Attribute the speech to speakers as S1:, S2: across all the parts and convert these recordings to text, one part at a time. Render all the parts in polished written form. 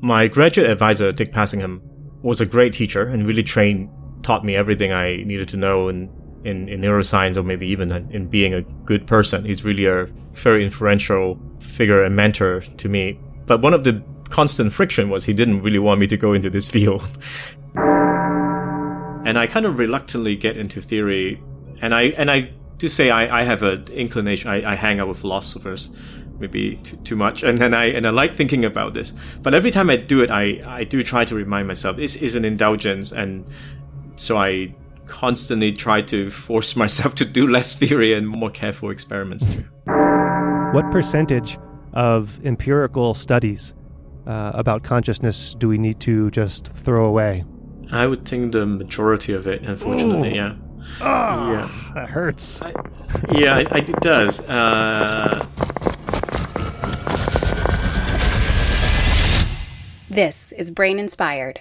S1: My graduate advisor, Dick Passingham, was a great teacher and really taught me everything I needed to know in neuroscience, or maybe even in being a good person. He's really a very influential figure and mentor to me. But one of the constant friction was he didn't really want me to go into this field. And I kind of reluctantly get into theory. And I do say I have an inclination. I hang out with philosophers, maybe too much. And I like thinking about this. But every time I do it, I do try to remind myself this is an indulgence. And so I constantly try to force myself to do less theory and more careful experiments too.
S2: What percentage of empirical studies about consciousness do we need to just throw away?
S1: I would think the majority of it, unfortunately. Ooh. Yeah.
S2: Oh, yeah, that hurts.
S1: It does.
S3: This is Brain Inspired.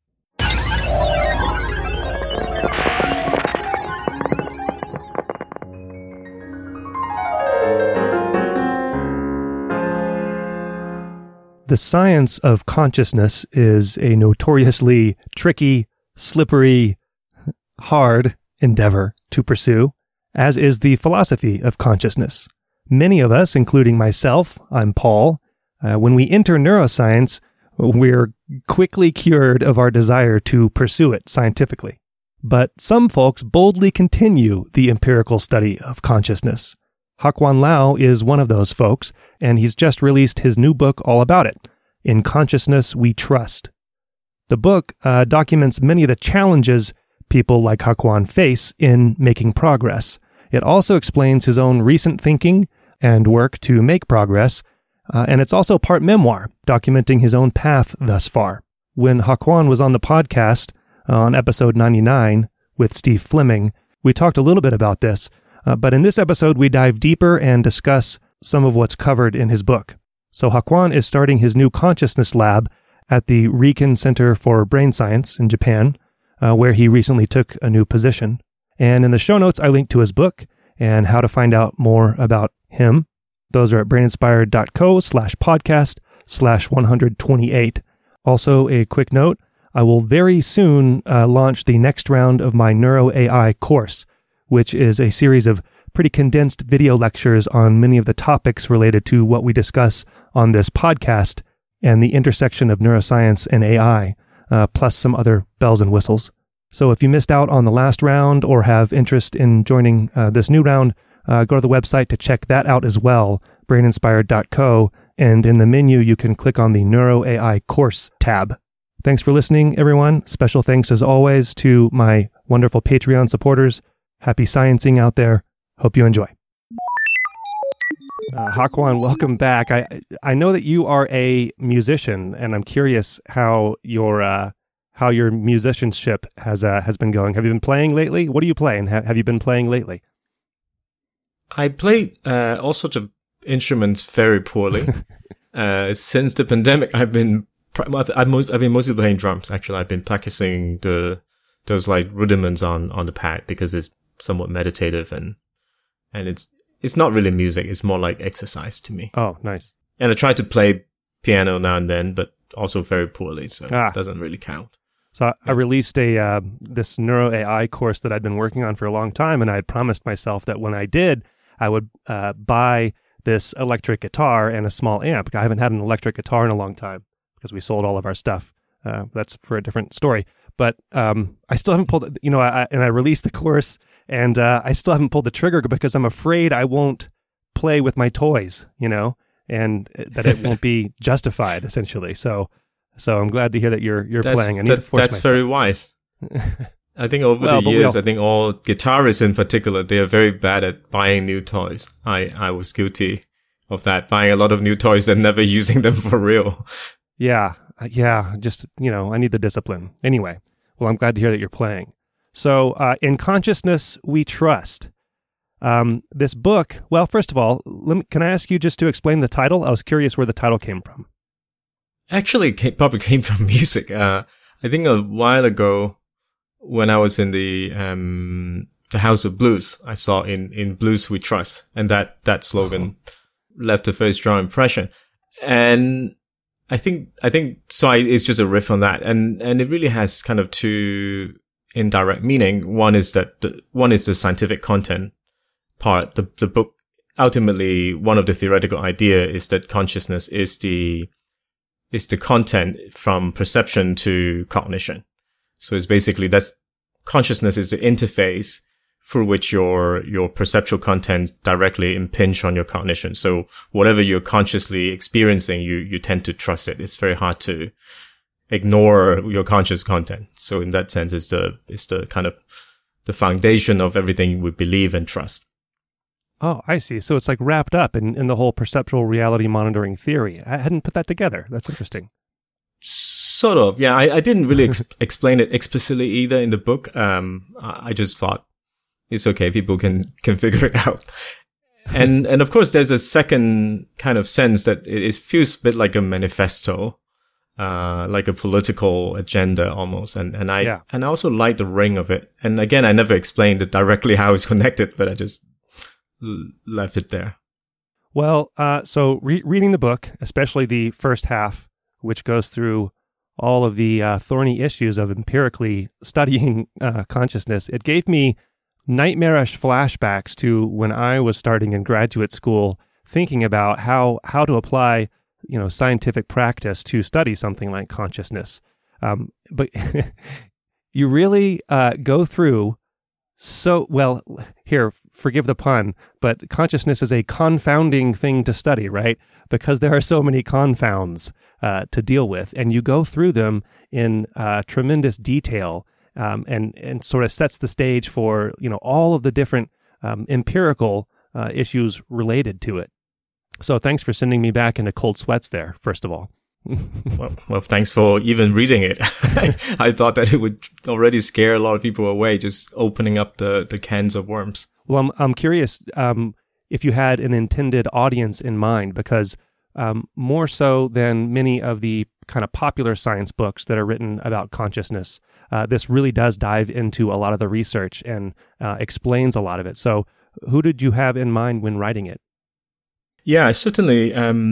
S2: The science of consciousness is a notoriously tricky, slippery, hard endeavor to pursue, as is the philosophy of consciousness. Many of us, including myself, I'm Paul, when we enter neuroscience, we're quickly cured of our desire to pursue it scientifically. But some folks boldly continue the empirical study of consciousness. Hakuan Lau is one of those folks, and he's just released his new book all about it, In Consciousness We Trust. The book documents many of the challenges people like Hakuan face in making progress. It also explains his own recent thinking and work to make progress, and it's also part memoir, documenting his own path thus far. When Hakuan was on the podcast on episode 99 with Steve Fleming, we talked a little bit about this, but in this episode, we dive deeper and discuss some of what's covered in his book. So Hakuan is starting his new consciousness lab at the Riken Center for Brain Science in Japan, where he recently took a new position. And in the show notes, I link to his book and how to find out more about him. Those are at braininspired.co/podcast/128. Also, a quick note, I will very soon launch the next round of my Neuro AI course, which is a series of pretty condensed video lectures on many of the topics related to what we discuss on this podcast and the intersection of neuroscience and AI, plus some other bells and whistles. So if you missed out on the last round or have interest in joining this new round, go to the website to check that out as well, braininspired.co, and in the menu you can click on the Neuro AI course tab. Thanks for listening, everyone. Special thanks as always to my wonderful Patreon supporters. Happy sciencing out there. Hope you enjoy. Hakuan, welcome back. I know that you are a musician, and I'm curious how your musicianship has been going. Have you been playing lately? What do you play, and have you been playing lately?
S1: I play all sorts of instruments very poorly. Since the pandemic, I've been mostly playing drums. Actually, I've been practicing those like rudiments on the pad because it's somewhat meditative and it's not really music. It's more like exercise to me.
S2: Oh, nice.
S1: And I try to play piano now and then, but also very poorly, so it doesn't really count.
S2: So I released this Neuro AI course that I'd been working on for a long time, and I had promised myself that when I did, I would buy this electric guitar and a small amp. I haven't had an electric guitar in a long time because we sold all of our stuff. That's for a different story. But I still haven't pulled, and I released the course, and I still haven't pulled the trigger because I'm afraid I won't play with my toys, and that it won't be justified, essentially. So I'm glad to hear that you're playing. I need to force myself.
S1: Very wise. I think over the years, I think all guitarists in particular, they are very bad at buying new toys. I was guilty of that, buying a lot of new toys and never using them for real.
S2: Yeah. Just, I need the discipline. Anyway, well, I'm glad to hear that you're playing. So, In Consciousness We Trust. This book, well, first of all, can I ask you just to explain the title? I was curious where the title came from.
S1: Actually, it probably came from music. I think a while ago, when I was in the House of Blues, I saw in Blues We Trust, and that slogan left a very strong impression. And I think so. It's just a riff on that, and it really has kind of two indirect meaning. One is that one is the scientific content part. The book ultimately, one of the theoretical idea is that consciousness is the content from perception to cognition. So it's basically consciousness is the interface through which your perceptual content directly impinge on your cognition. So whatever you're consciously experiencing, you tend to trust it. It's very hard to ignore your conscious content. So in that sense, it's the kind of the foundation of everything we believe and trust.
S2: Oh, I see. So it's like wrapped up in the whole perceptual reality monitoring theory. I hadn't put that together. That's interesting.
S1: Sort of. Yeah. I didn't really explain it explicitly either in the book. I just thought, it's okay. People can figure it out. And of course, there's a second kind of sense that it feels a bit like a manifesto, like a political agenda almost. And I also like the ring of it. And again, I never explained it directly how it's connected, but I just left it there.
S2: Well, so reading the book, especially the first half, which goes through all of the thorny issues of empirically studying consciousness, it gave me nightmarish flashbacks to when I was starting in graduate school, thinking about how to apply, scientific practice to study something like consciousness. But you really go through here, forgive the pun, but consciousness is a confounding thing to study, right? Because there are so many confounds to deal with, and you go through them in tremendous detail. And sort of sets the stage for, all of the different empirical issues related to it. So thanks for sending me back into cold sweats there, first of all.
S1: Well, thanks for even reading it. I thought that it would already scare a lot of people away, just opening up the cans of worms.
S2: Well, I'm curious if you had an intended audience in mind, because more so than many of the kind of popular science books that are written about consciousness, this really does dive into a lot of the research and explains a lot of it. So who did you have in mind when writing it?
S1: Yeah, certainly.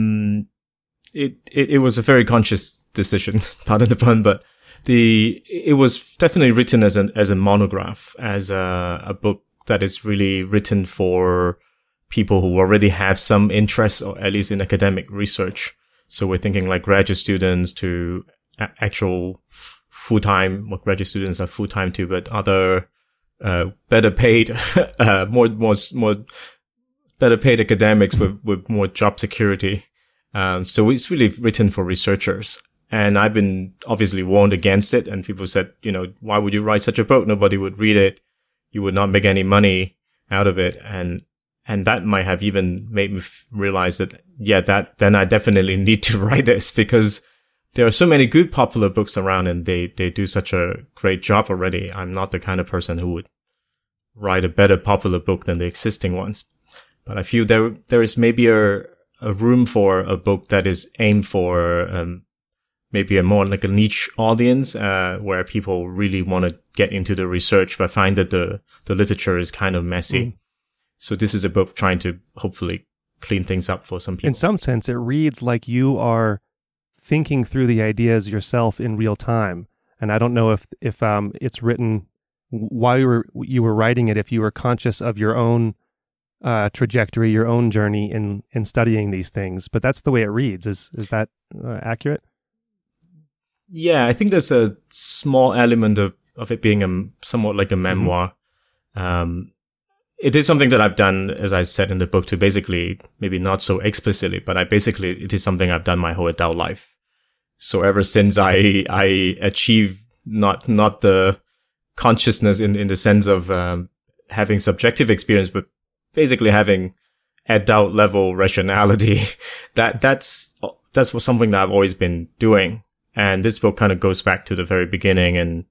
S1: It was a very conscious decision, pardon the pun, but it was definitely written as a monograph, as a book that is really written for people who already have some interest, or at least in academic research. So we're thinking like graduate students to actual full-time, what graduate students are full-time to, but other, better paid, more better paid academics with more job security. So it's really written for researchers. And I've been obviously warned against it. And people said, why would you write such a book? Nobody would read it. You would not make any money out of it. And that might have even made me realize that, then I definitely need to write this, because there are so many good popular books around and they do such a great job already. I'm not the kind of person who would write a better popular book than the existing ones. But I feel there is maybe a room for a book that is aimed for, maybe a more like a niche audience, where people really want to get into the research, but find that the literature is kind of messy. So this is a book trying to hopefully clean things up for some people.
S2: In some sense, it reads like you are thinking through the ideas yourself in real time. And I don't know if it's written while you were writing it, if you were conscious of your own trajectory, your own journey in studying these things. But that's the way it reads. Is that accurate?
S1: Yeah, I think there's a small element of it being somewhat like a memoir. It is something that I've done, as I said in the book, to basically, maybe not so explicitly, but it is something I've done my whole adult life. So ever since I achieved not the consciousness in the sense of having subjective experience, but basically having adult level rationality, that's something that I've always been doing. And this book kind of goes back to the very beginning, and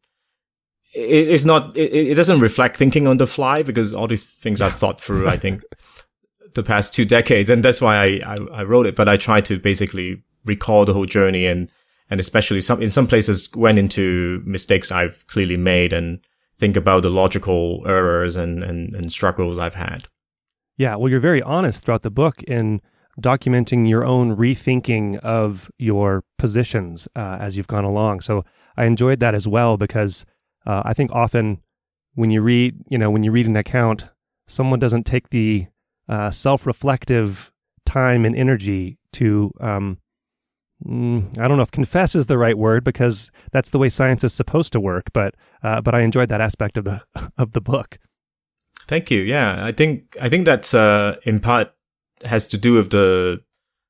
S1: it doesn't reflect thinking on the fly, because all these things I've thought through, I think, the past 2 decades. And that's why I wrote it. But I try to basically recall the whole journey, and especially in some places went into mistakes I've clearly made, and think about the logical errors and struggles I've had.
S2: Yeah. Well, you're very honest throughout the book in documenting your own rethinking of your positions as you've gone along. So I enjoyed that as well, because I think often when you read an account, someone doesn't take the self-reflective time and energy to, I don't know if confess is the right word, because that's the way science is supposed to work. But I enjoyed that aspect of the book.
S1: Thank you. Yeah, I think that's in part has to do with the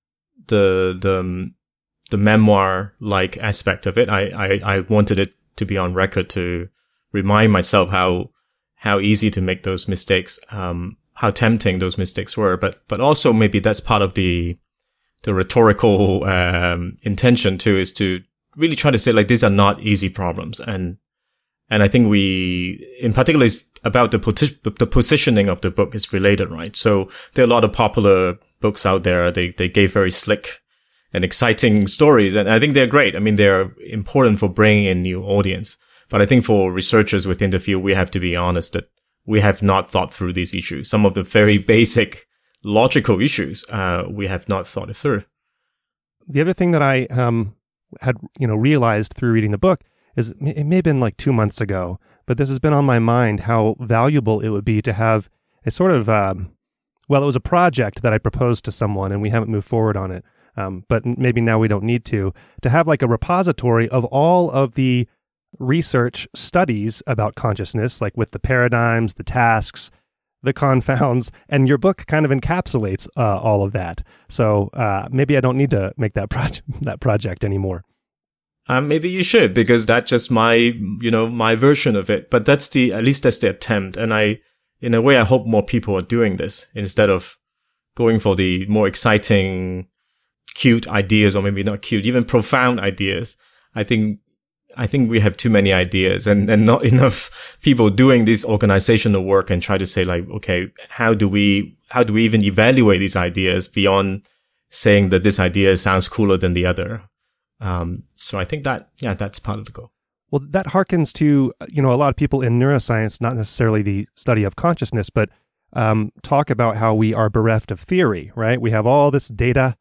S1: memoir-like aspect of it. I wanted it to be on record to remind myself how easy to make those mistakes, how tempting those mistakes were, but also maybe that's part of the rhetorical intention too, is to really try to say like these are not easy problems, and I think we, in particular, about the positioning of the book is related, right? So there are a lot of popular books out there. They gave very slick and exciting stories, and I think they're great. I mean, they're important for bringing in new audience. But I think for researchers within the field, we have to be honest that we have not thought through these issues. Some of the very basic logical issues, we have not thought it through.
S2: The other thing that I had realized through reading the book is, it may have been like 2 months ago, but this has been on my mind, how valuable it would be to have a sort of, it was a project that I proposed to someone and we haven't moved forward on it. But maybe now we don't need to have like a repository of all of the research studies about consciousness, like with the paradigms, the tasks, the confounds, and your book kind of encapsulates all of that. So maybe I don't need to make that project anymore.
S1: Maybe you should, because that's just my version of it. But at least that's the attempt. And in a way, I hope more people are doing this instead of going for the more exciting, cute ideas, or maybe not cute, even profound ideas. I think we have too many ideas and not enough people doing this organizational work and try to say like, okay, how do we even evaluate these ideas beyond saying that this idea sounds cooler than the other? So I think that's part of the goal.
S2: Well, that harkens to, a lot of people in neuroscience, not necessarily the study of consciousness, but talk about how we are bereft of theory, right? We have all this data,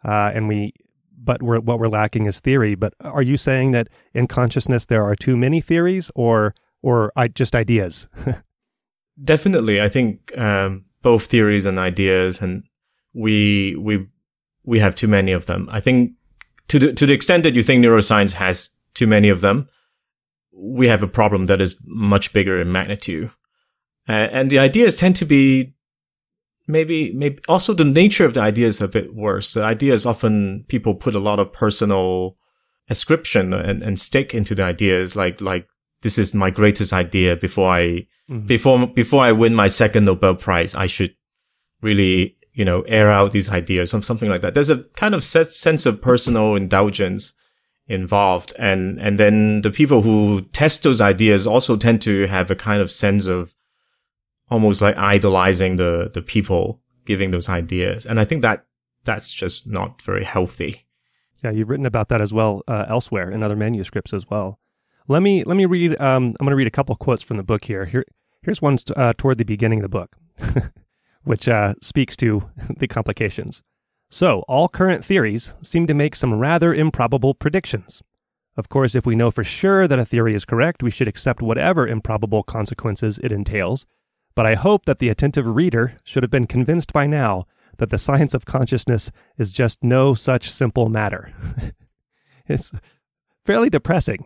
S2: but what we're lacking is theory. But are you saying that in consciousness there are too many theories, or just ideas?
S1: Definitely, I think both theories and ideas, and we have too many of them. I think to the extent that you think neuroscience has too many of them, we have a problem that is much bigger in magnitude. And the ideas tend to be maybe also the nature of the ideas a bit worse. The ideas often people put a lot of personal ascription and stake into the ideas, like this is my greatest idea. Before I win my second Nobel Prize, I should really air out these ideas or something like that. There's a kind of sense of personal indulgence involved, and then the people who test those ideas also tend to have a kind of sense of almost like idolizing the people giving those ideas. And I think that's just not very healthy.
S2: Yeah, you've written about that as well elsewhere in other manuscripts as well. Let me read, I'm going to read a couple quotes from the book here. Here's one toward the beginning of the book, which speaks to the complications. So, all current theories seem to make some rather improbable predictions. Of course, if we know for sure that a theory is correct, we should accept whatever improbable consequences it entails. But I hope that the attentive reader should have been convinced by now that the science of consciousness is just no such simple matter. It's fairly depressing,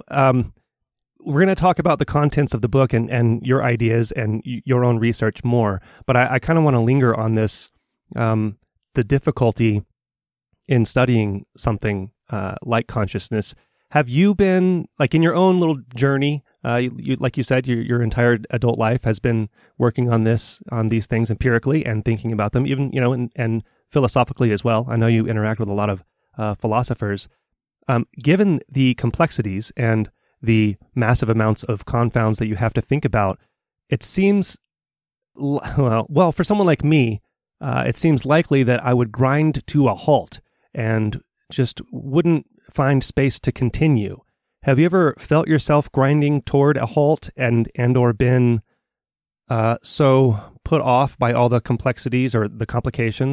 S2: We're going to talk about the contents of the book and your ideas and your own research more, but I kind of want to linger on this, the difficulty in studying something like consciousness. Have you been, like in your own little journey, like you said, your entire adult life has been working on these things empirically and thinking about them, even, and philosophically as well. I know you interact with a lot of philosophers. Given the complexities and the massive amounts of confounds that you have to think about, it seems, well, for someone like me, it seems likely that I would grind to a halt and just wouldn't find space to continue. Have you ever felt yourself grinding toward a halt and or been so put off by all the complexities or the complications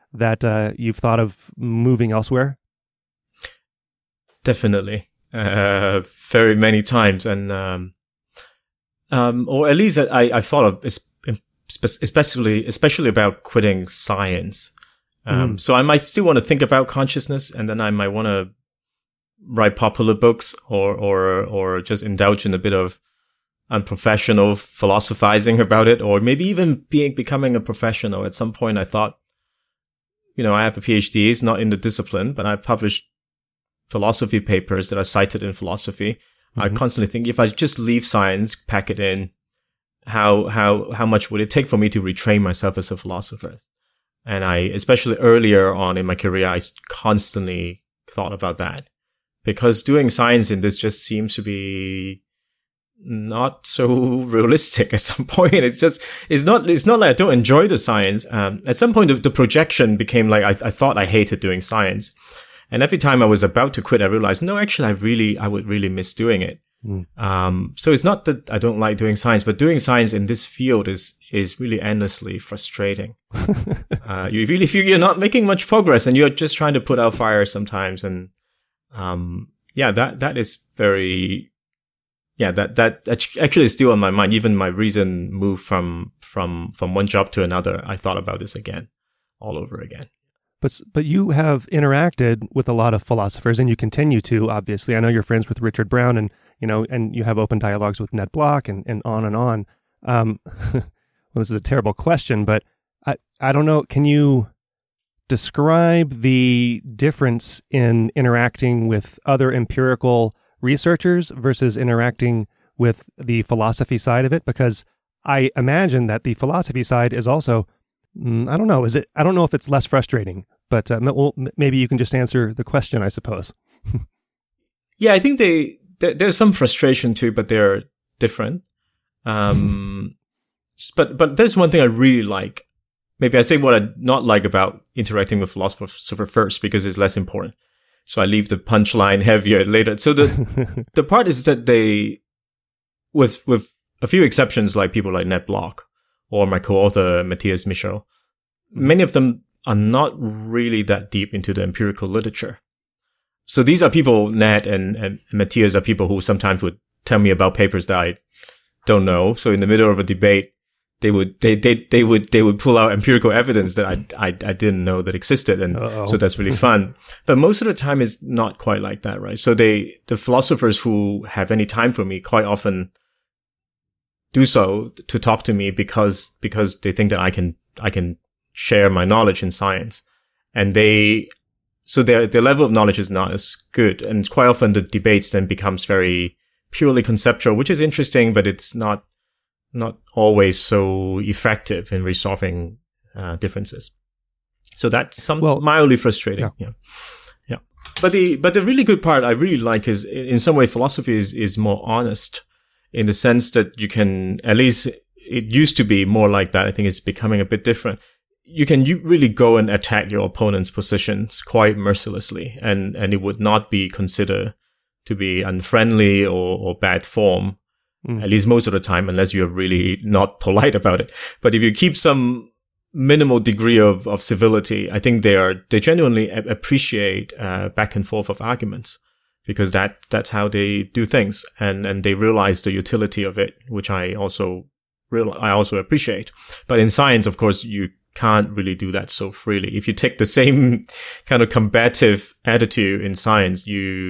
S2: that you've thought of moving elsewhere?
S1: Definitely, very many times, and or at least I've thought of especially about quitting science. So I might still want to think about consciousness, and then I might want to write popular books or just indulge in a bit of unprofessional philosophizing about it, or maybe even becoming a professional. At some point I thought, I have a PhD, it's not in the discipline, but I published philosophy papers that are cited in philosophy. I constantly think, if I just leave science, pack it in, how much would it take for me to retrain myself as a philosopher? And especially earlier on in my career, I constantly thought about that, because doing science in this just seems to be not so realistic at some point. It's not like I don't enjoy the science. At some point, the projection became like, I thought I hated doing science. And every time I was about to quit, I realized, no, actually, I would really miss doing it. So it's not that I don't like doing science, but doing science in this field is really endlessly frustrating. You really feel you're not making much progress, and you're just trying to put out fires sometimes. And, that is very, that actually is still on my mind. Even my recent move from one job to another, I thought about this again, all over again.
S2: But you have interacted with a lot of philosophers, and you continue to, obviously. I know you're friends with Richard Brown, and and you have open dialogues with Ned Block, and on and on. Well, this is a terrible question, but I don't know. Can you describe the difference in interacting with other empirical researchers versus interacting with the philosophy side of it? Because I imagine that the philosophy side is also, I don't know. I don't know if it's less frustrating, but maybe you can just answer the question, I suppose.
S1: Yeah, I think there's some frustration too, but they're different. But there's one thing I really like. Maybe I say what I not like about interacting with philosophers first, because it's less important. So I leave the punchline heavier later. So the part is that they, with a few exceptions, like people like Ned Block or my co-author Matthias Michel, many of them are not really that deep into the empirical literature. So these are people, Ned and Matthias are people who sometimes would tell me about papers that I don't know. So in the middle of a debate, they would pull out empirical evidence that I didn't know that existed. And so that's really fun. But most of the time is not quite like that, right? So the philosophers who have any time for me quite often do so to talk to me because they think that I can share my knowledge in science. And so their level of knowledge is not as good. And quite often the debates then becomes very purely conceptual, which is interesting, but it's not always so effective in resolving differences. So that's mildly frustrating. Yeah. But the really good part I really like is, in some way, philosophy is more honest, in the sense that you can, at least it used to be more like that. I think it's becoming a bit different. You can really go and attack your opponent's positions quite mercilessly, and it would not be considered to be unfriendly or bad form. At least most of the time, unless you're really not polite about it. But if you keep some minimal degree of civility, I think they genuinely appreciate back and forth of arguments, because that's how they do things, and they realize the utility of it, which I also appreciate. But in science, of course, you can't really do that so freely. If you take the same kind of combative attitude in science,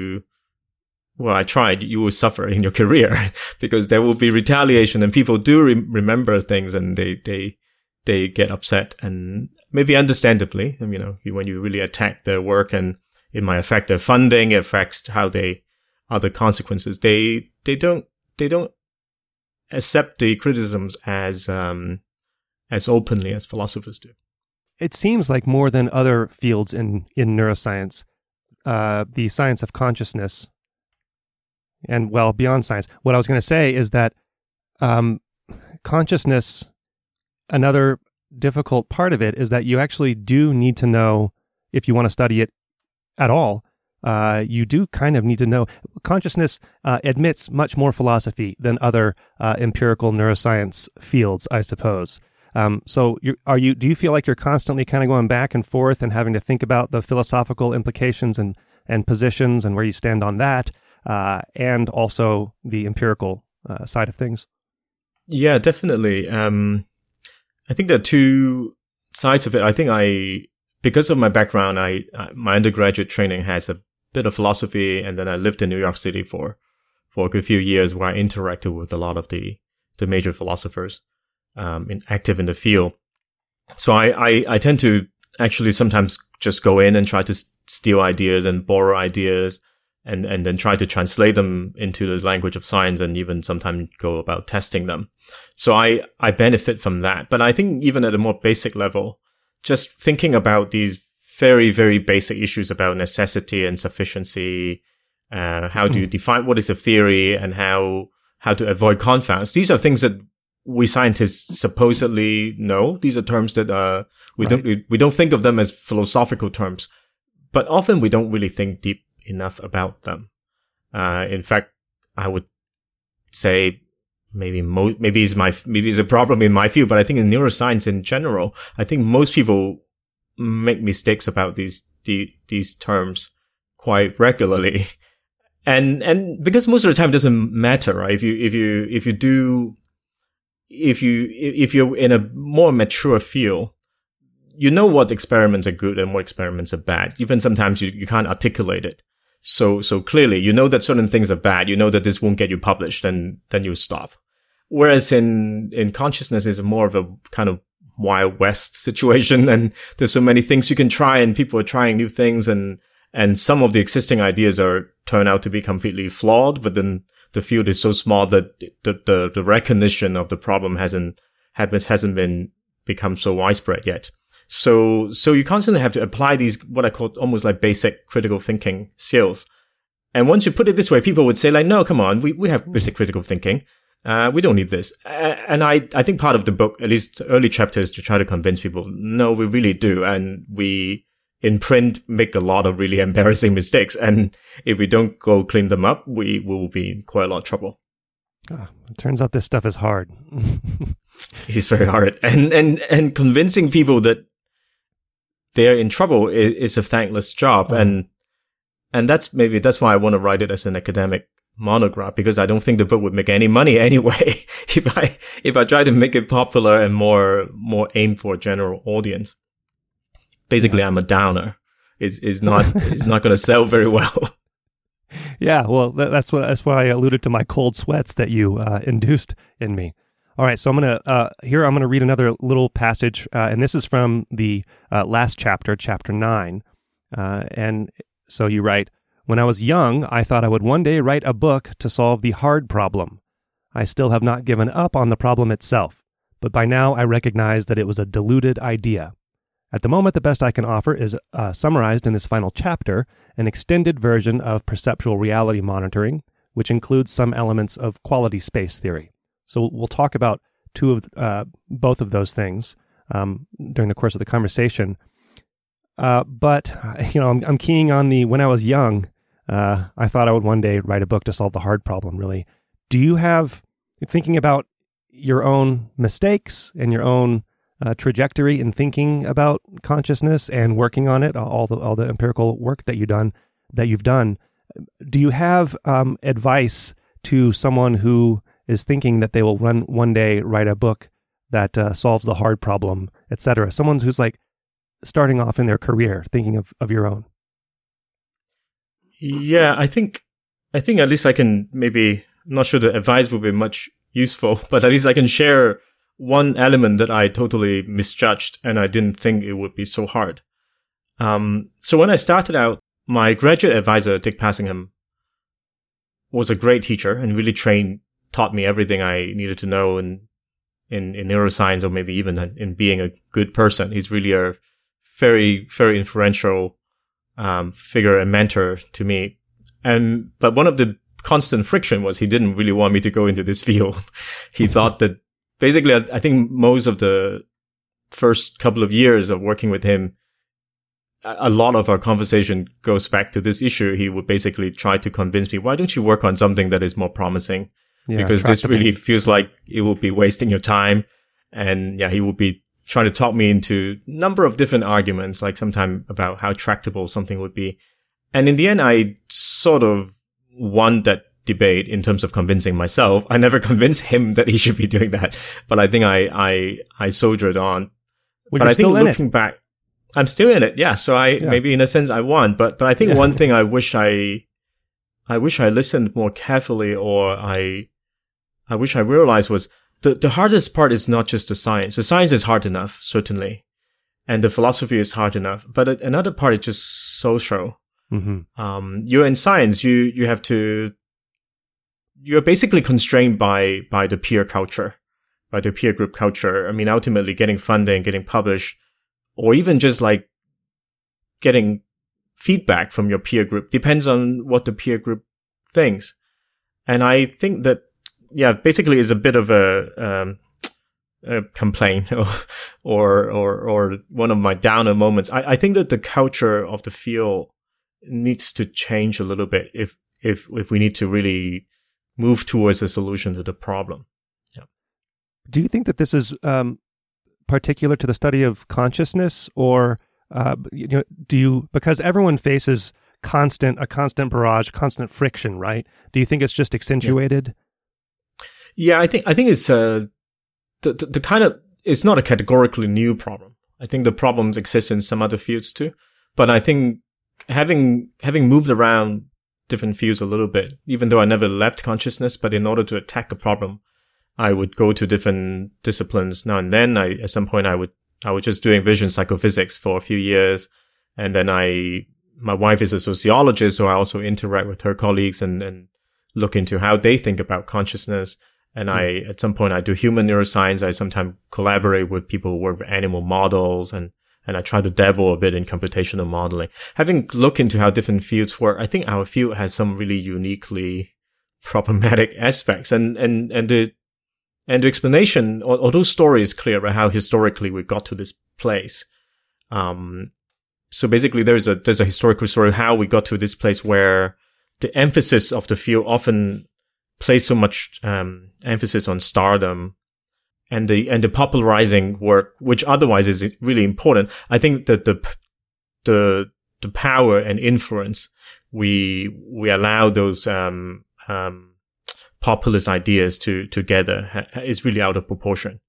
S1: I tried, you will suffer in your career, because there will be retaliation, and people do remember things, and they get upset, and maybe understandably, when you really attack their work, and it might affect their funding, it affects how other consequences. They don't accept the criticisms as openly as philosophers do.
S2: It seems like more than other fields in neuroscience, the science of consciousness, and beyond science. What I was going to say is that consciousness, another difficult part of it is that you actually do need to know, if you want to study it at all, you do kind of need to know. Consciousness admits much more philosophy than other empirical neuroscience fields, I suppose. So do you feel like you're constantly kind of going back and forth and having to think about the philosophical implications and positions and where you stand on that, and also the empirical side of things?
S1: Yeah, definitely. I think there are two sides of it. I think because of my background, my undergraduate training has a bit of philosophy, and then I lived in New York City for a good few years where I interacted with a lot of the major philosophers active in the field. So I tend to actually sometimes just go in and try to steal ideas and borrow ideas and then try to translate them into the language of science, and even sometimes go about testing them. So I benefit from that. But I think even at a more basic level, just thinking about these very, very basic issues about necessity and sufficiency, how do you define what is a theory, and how to avoid confounds. These are things that we scientists supposedly know. These are terms that we don't think of them as philosophical terms, but often we don't really think deep enough about them. In fact, I would say maybe it's a problem in my field, but I think in neuroscience in general, I think most people make mistakes about these terms quite regularly. And because most of the time it doesn't matter, right? If you're in a more mature field, you know what experiments are good and what experiments are bad. Even sometimes you can't articulate it so clearly. You know that certain things are bad. You know that this won't get you published, and then you stop. Whereas in consciousness is more of a kind of Wild West situation, and there's so many things you can try, and people are trying new things, and some of the existing ideas turn out to be completely flawed, but then the field is so small that the recognition of the problem hasn't become so widespread yet. So you constantly have to apply these, what I call almost like basic critical thinking skills. And once you put it this way, people would say like, no, come on, we have basic critical thinking. We don't need this. And I think part of the book, at least early chapters, to try to convince people, no, we really do. And we, in print, make a lot of really embarrassing mistakes. And if we don't go clean them up, we will be in quite a lot of trouble.
S2: It turns out this stuff is hard.
S1: It's very hard. And convincing people that they're in trouble is a thankless job. And that's why I want to write it as an academic monograph, because I don't think the book would make any money anyway if I try to make it popular and more aimed for a general audience. Basically, I'm a downer. It's not going to sell very well.
S2: Yeah, well, that's why I alluded to my cold sweats that you induced in me. All right, so I'm gonna read another little passage, and this is from the last chapter, chapter 9, and so you write, "When I was young, I thought I would one day write a book to solve the hard problem. I still have not given up on the problem itself, but by now I recognize that it was a deluded idea. At the moment, the best I can offer is summarized in this final chapter, an extended version of perceptual reality monitoring, which includes some elements of quality space theory." So we'll talk about both of those things during the course of the conversation. But I'm keying on when I was young, I thought I would one day write a book to solve the hard problem, really. Do you have, thinking about your own mistakes and your own trajectory in thinking about consciousness and working on it, all the empirical work that you've done, do you have advice to someone who is thinking that they will one day write a book that solves the hard problem, etc.? Someone who's like starting off in their career, thinking of your own.
S1: Yeah, I think at least I can maybe, I'm not sure the advice will be much useful, but at least I can share one element that I totally misjudged and I didn't think it would be so hard. So when I started out, my graduate advisor, Dick Passingham, was a great teacher and really taught me everything I needed to know in neuroscience, or maybe even in being a good person. He's really a very, very influential figure and mentor to me. But one of the constant friction was he didn't really want me to go into this field. He thought that basically, I think most of the first couple of years of working with him, a lot of our conversation goes back to this issue. He would basically try to convince me, why don't you work on something that is more promising? Yeah, because this really feels like it will be wasting your time. And yeah, he would be trying to talk me into a number of different arguments, like sometime about how tractable something would be. And in the end, I sort of won that debate in terms of convincing myself. I never convinced him that he should be doing that, but I think I soldiered on.
S2: Well,
S1: but I think
S2: looking
S1: back, I'm still in it. Yeah. So maybe in a sense I won, but I think one thing I wish I listened more carefully, or I wish I realized was the hardest part is not just the science. The science is hard enough, certainly. And the philosophy is hard enough, but another part is just social. Mm-hmm. You're in science, you're basically constrained by the peer culture, by the peer group culture. I mean, ultimately getting funding, getting published, or even just like getting feedback from your peer group depends on what the peer group thinks. And I think that, basically is a bit of a complaint or one of my downer moments. I think that the culture of the field needs to change a little bit if we need to really move towards a solution to the problem. Yeah.
S2: Do you think that this is particular to the study of consciousness, or because everyone faces a constant barrage, constant friction, right? Do you think it's just accentuated?
S1: Yeah, I think it's the kind of, it's not a categorically new problem. I think the problems exist in some other fields too, but I think having moved around different fields a little bit, even though I never left consciousness, but in order to attack a problem, I would go to different disciplines now and then. At some point I was just doing vision psychophysics for a few years. And then my wife is a sociologist, so I also interact with her colleagues and look into how they think about consciousness. And at some point I do human neuroscience. I sometimes collaborate with people who work with animal models, and I try to dabble a bit in computational modeling. Having looked into how different fields work, I think our field has some really uniquely problematic aspects. And the explanation, although story is clear about how historically we got to this place. So basically there's a historical story of how we got to this place where the emphasis of the field often place so much emphasis on stardom and the popularizing work, which otherwise is really important. I think that the power and influence we allow those populist ideas to gather is really out of proportion.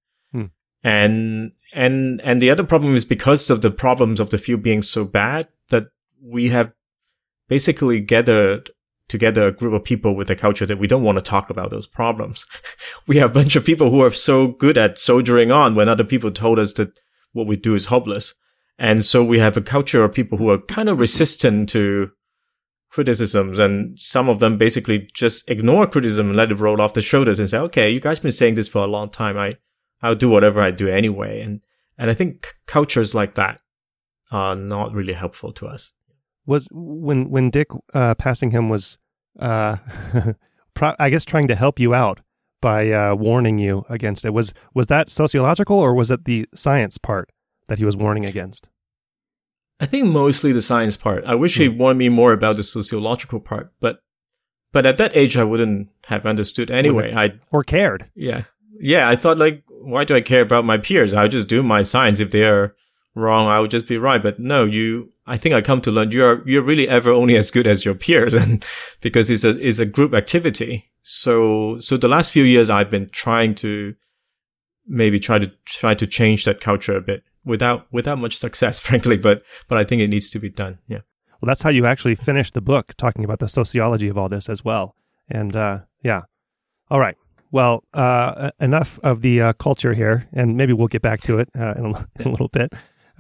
S1: And the other problem is because of the problems of the field being so bad that we have basically gathered together a group of people with a culture that we don't want to talk about those problems. We have a bunch of people who are so good at soldiering on when other people told us that what we do is hopeless. And so we have a culture of people who are kind of resistant to criticisms, and some of them basically just ignore criticism and let it roll off the shoulders and say, okay, you guys been saying this for a long time. I'll do whatever I do anyway. And I think cultures like that are not really helpful to us.
S2: Was when Dick Passingham was, I guess, trying to help you out by warning you against it. Was that sociological, or was it the science part that he was warning against?
S1: I think mostly the science part. I wish he warned me more about the sociological part, but at that age I wouldn't have understood anyway.
S2: Or cared.
S1: Yeah. I thought, like, why do I care about my peers? I'll just do my science. If they're wrong, I would just be right. But no, I think I come to learn you're really ever only as good as your peers, and because it's a group activity. So the last few years I've been trying to maybe try to change that culture a bit without much success, frankly, but I think it needs to be done. Yeah.
S2: Well, that's how you actually finished the book, talking about the sociology of all this as well. And yeah. All right. Well, enough of the culture here, and maybe we'll get back to it in a little bit.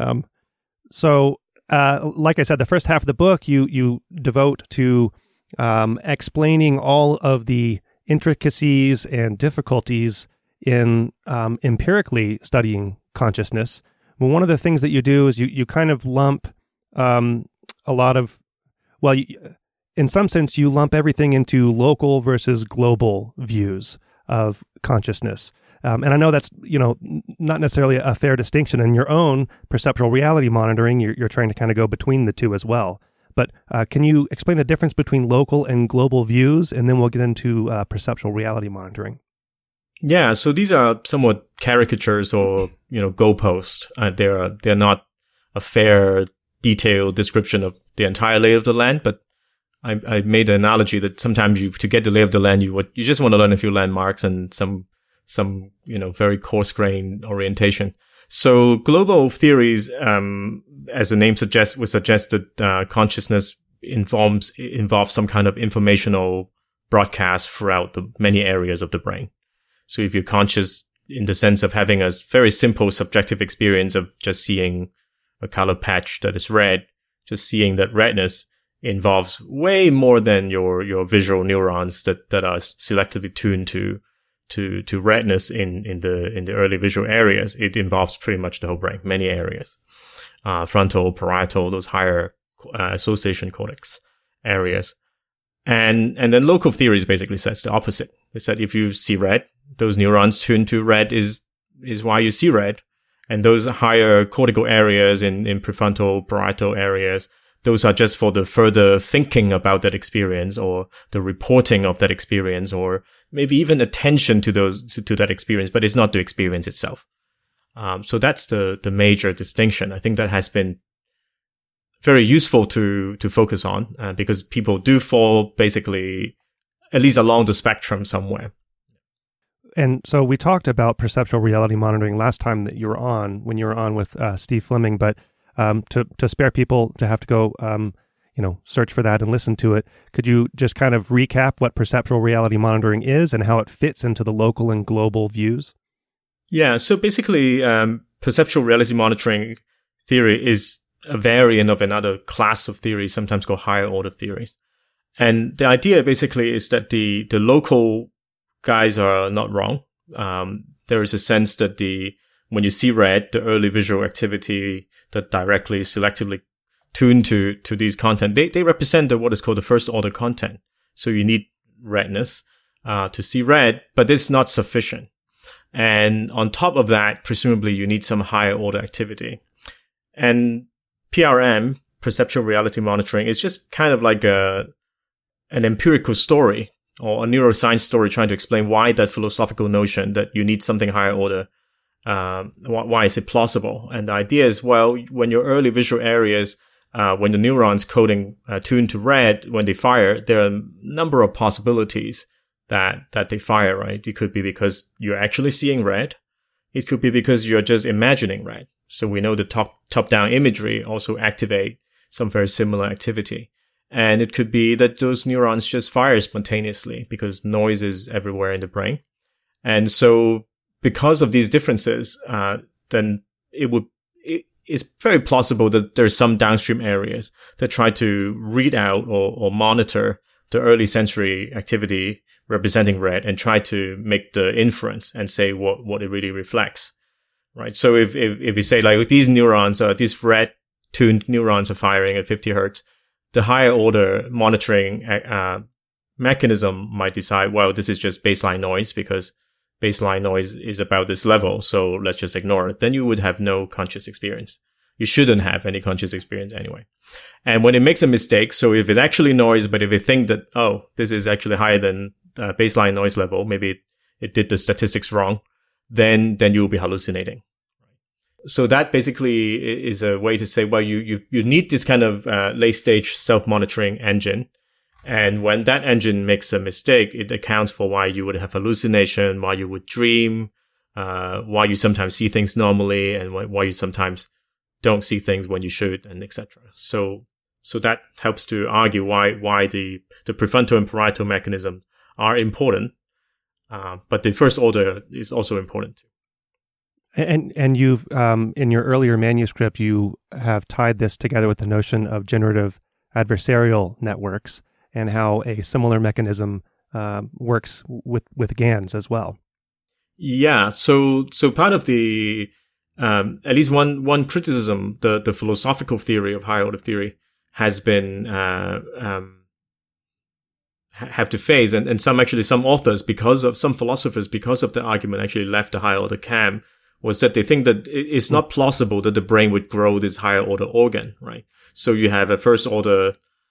S2: So, like I said, the first half of the book you devote to explaining all of the intricacies and difficulties in empirically studying consciousness. Well, one of the things that you do is you kind of lump a lot of, well, in some sense, you lump everything into local versus global views of consciousness. And I know that's, not necessarily a fair distinction. In your own perceptual reality monitoring, you're trying to kind of go between the two as well. But can you explain the difference between local and global views? And then we'll get into perceptual reality monitoring.
S1: Yeah, so these are somewhat caricatures or, goalposts. They're not a fair, detailed description of the entire lay of the land, but I made an analogy that sometimes to get the lay of the land, you just want to learn a few landmarks and some very coarse-grained orientation. So global theories, as the name suggests, would suggest that consciousness involves some kind of informational broadcast throughout the many areas of the brain. So if you're conscious in the sense of having a very simple subjective experience of just seeing a color patch that is red, just seeing that redness involves way more than your visual neurons that are selectively tuned to redness in the early visual areas. It involves pretty much the whole brain, many areas, frontal, parietal, those higher association cortex areas. And then local theories basically says the opposite. It said if you see red, those neurons tuned to red is why you see red. And those higher cortical areas in prefrontal, parietal areas, those are just for the further thinking about that experience or the reporting of that experience or maybe even attention to that experience, but it's not the experience itself. So that's the major distinction. I think that has been very useful to focus on, because people do fall basically at least along the spectrum somewhere.
S2: And so we talked about perceptual reality monitoring last time that you were on, when you were on with Steve Fleming, but to spare people to have to go, search for that and listen to it, could you just kind of recap what perceptual reality monitoring is and how it fits into the local and global views?
S1: Yeah, so basically, perceptual reality monitoring theory is a variant of another class of theories, sometimes called higher order theories. And the idea basically is that the local guys are not wrong. There is a sense that when you see red, the early visual activity that directly selectively tuned to these content, they represent what is called the first order content. So you need redness to see red, but it's not sufficient. And on top of that, presumably you need some higher order activity. And PRM, perceptual reality monitoring, is just kind of like an empirical story or a neuroscience story trying to explain why that philosophical notion that you need something higher order, why is it plausible? And the idea is, well, when your early visual areas, when the neurons coding tuned to red, when they fire, there are a number of possibilities that they fire, right? It could be because you're actually seeing red. It could be because you're just imagining red. So we know the top-down imagery also activate some very similar activity. And it could be that those neurons just fire spontaneously because noise is everywhere in the brain. And so because of these differences, then it's very plausible that there's some downstream areas that try to read out or monitor the early sensory activity representing red and try to make the inference and say what it really reflects. Right. So if you say like these neurons, these red tuned neurons are firing at 50 hertz, the higher order monitoring mechanism might decide, well, this is just baseline noise because baseline noise is about this level. So let's just ignore it. Then you would have no conscious experience. You shouldn't have any conscious experience anyway. And when it makes a mistake, so if it's actually noise, but if it think that, oh, this is actually higher than baseline noise level, maybe it did the statistics wrong, then you'll be hallucinating. So that basically is a way to say, well, you need this kind of late stage self-monitoring engine. And when that engine makes a mistake, it accounts for why you would have hallucination, why you would dream, why you sometimes see things normally, and why you sometimes don't see things when you should, and etc. So that helps to argue why the prefrontal and parietal mechanism are important. But the first order is also important too.
S2: And you've, in your earlier manuscript, you have tied this together with the notion of generative adversarial networks and how a similar mechanism works with GANs as well. Yeah.
S1: So part of the, at least one criticism, the philosophical theory of higher order theory has been, have to face, and some authors, some philosophers, because of the argument, actually left the higher order camp, was that they think that it's not plausible that the brain would grow this higher order organ, right? So you have a first order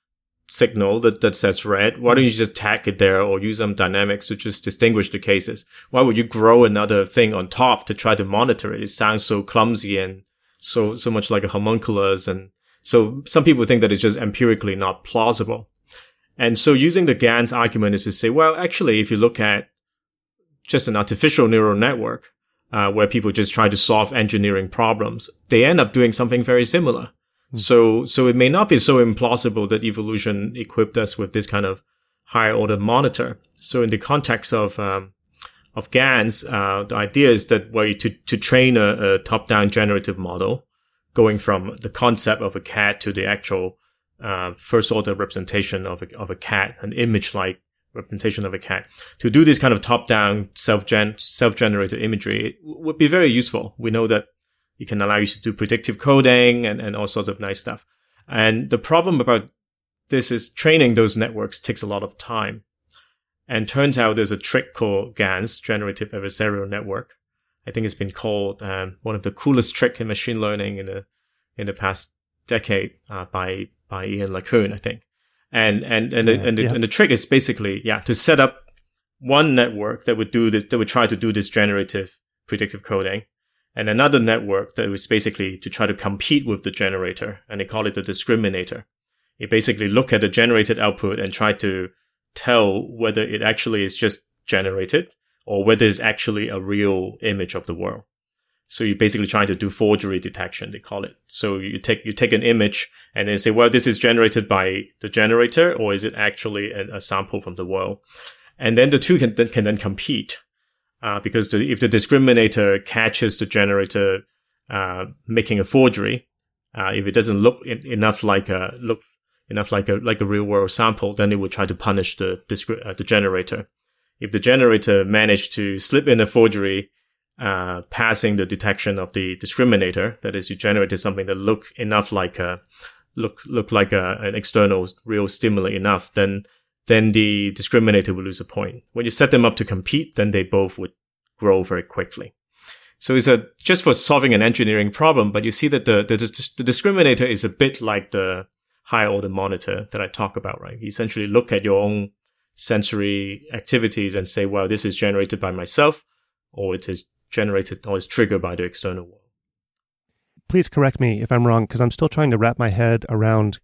S1: signal that says red, why don't you just tag it there or use some dynamics to just distinguish the cases? Why would you grow another thing on top to try to monitor it? It sounds so clumsy and so much like a homunculus. And so some people think that it's just empirically not plausible. And so using the GAN's argument is to say, well, actually, if you look at just an artificial neural network, where people just try to solve engineering problems, they end up doing something very similar. So it may not be so implausible that evolution equipped us with this kind of higher order monitor. So in the context of GANs, the idea is that to train a top-down generative model, going from the concept of a cat to the actual, first order representation of a cat, an image-like representation of a cat, to do this kind of top-down self-generated imagery, it would be very useful. We know that it can allow you to do predictive coding and all sorts of nice stuff. And the problem about this is training those networks takes a lot of time. And turns out there's a trick called GANs, Generative Adversarial Network. I think it's been called one of the coolest tricks in machine learning in the past decade by Ian LeCun, I think. And the trick is basically to set up one network that would try to do this generative predictive coding, and another network that was basically to try to compete with the generator, and they call it the discriminator. You basically look at the generated output and try to tell whether it actually is just generated or whether it's actually a real image of the world. So you're basically trying to do forgery detection, they call it. So you take an image and then say, well, this is generated by the generator, or is it actually a sample from the world? And then the two can then compete. Because if the discriminator catches the generator making a forgery, if it doesn't look enough like a real world sample, then it would try to punish the generator. If the generator managed to slip in a forgery, passing the detection of the discriminator, that is, you generated something that looked enough like an external real stimuli enough, then the discriminator will lose a point. When you set them up to compete, then they both would grow very quickly. So it's just for solving an engineering problem, but you see that the discriminator is a bit like the higher order monitor that I talk about, right? You essentially look at your own sensory activities and say, well, this is generated by myself, or it is generated or is triggered by the external world.
S2: Please correct me if I'm wrong, because I'm still trying to wrap my head around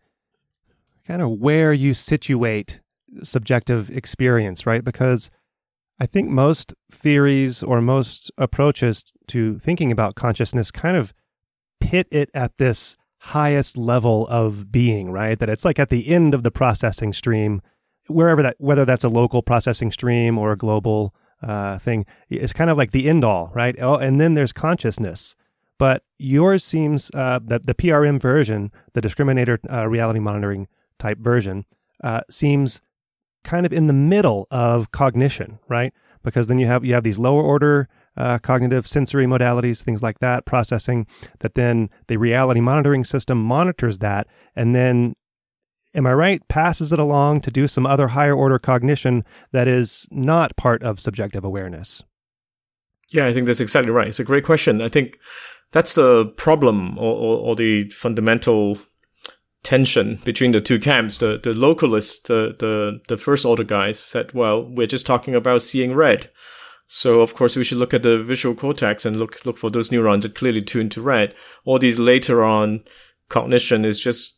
S2: kind of where you situate subjective experience, right? Because I think most theories or most approaches to thinking about consciousness kind of pit it at this highest level of being, right? That it's like at the end of the processing stream, whether that's a local processing stream or a global thing, it's kind of like the end all, right? Oh, and then there's consciousness. But yours seems that the PRM version, the discriminator reality monitoring type version, seems kind of in the middle of cognition, right? Because then you have these lower order cognitive sensory modalities, things like that, processing, that then the reality monitoring system monitors that, and then, am I right, passes it along to do some other higher order cognition that is not part of subjective awareness.
S1: Yeah, I think that's exactly right. It's a great question. I think that's the problem or the fundamental tension between the two camps. The localists, the first order guys said, well, we're just talking about seeing red. So of course we should look at the visual cortex and look for those neurons that clearly tune to red. All these later on cognition is just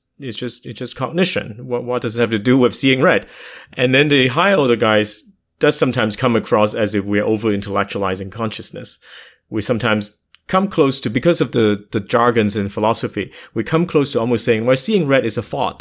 S1: cognition. What does it have to do with seeing red? And then the higher order guys does sometimes come across as if we're over intellectualizing consciousness. We sometimes come close to, because of the jargons in philosophy, we come close to almost saying, well, seeing red is a thought.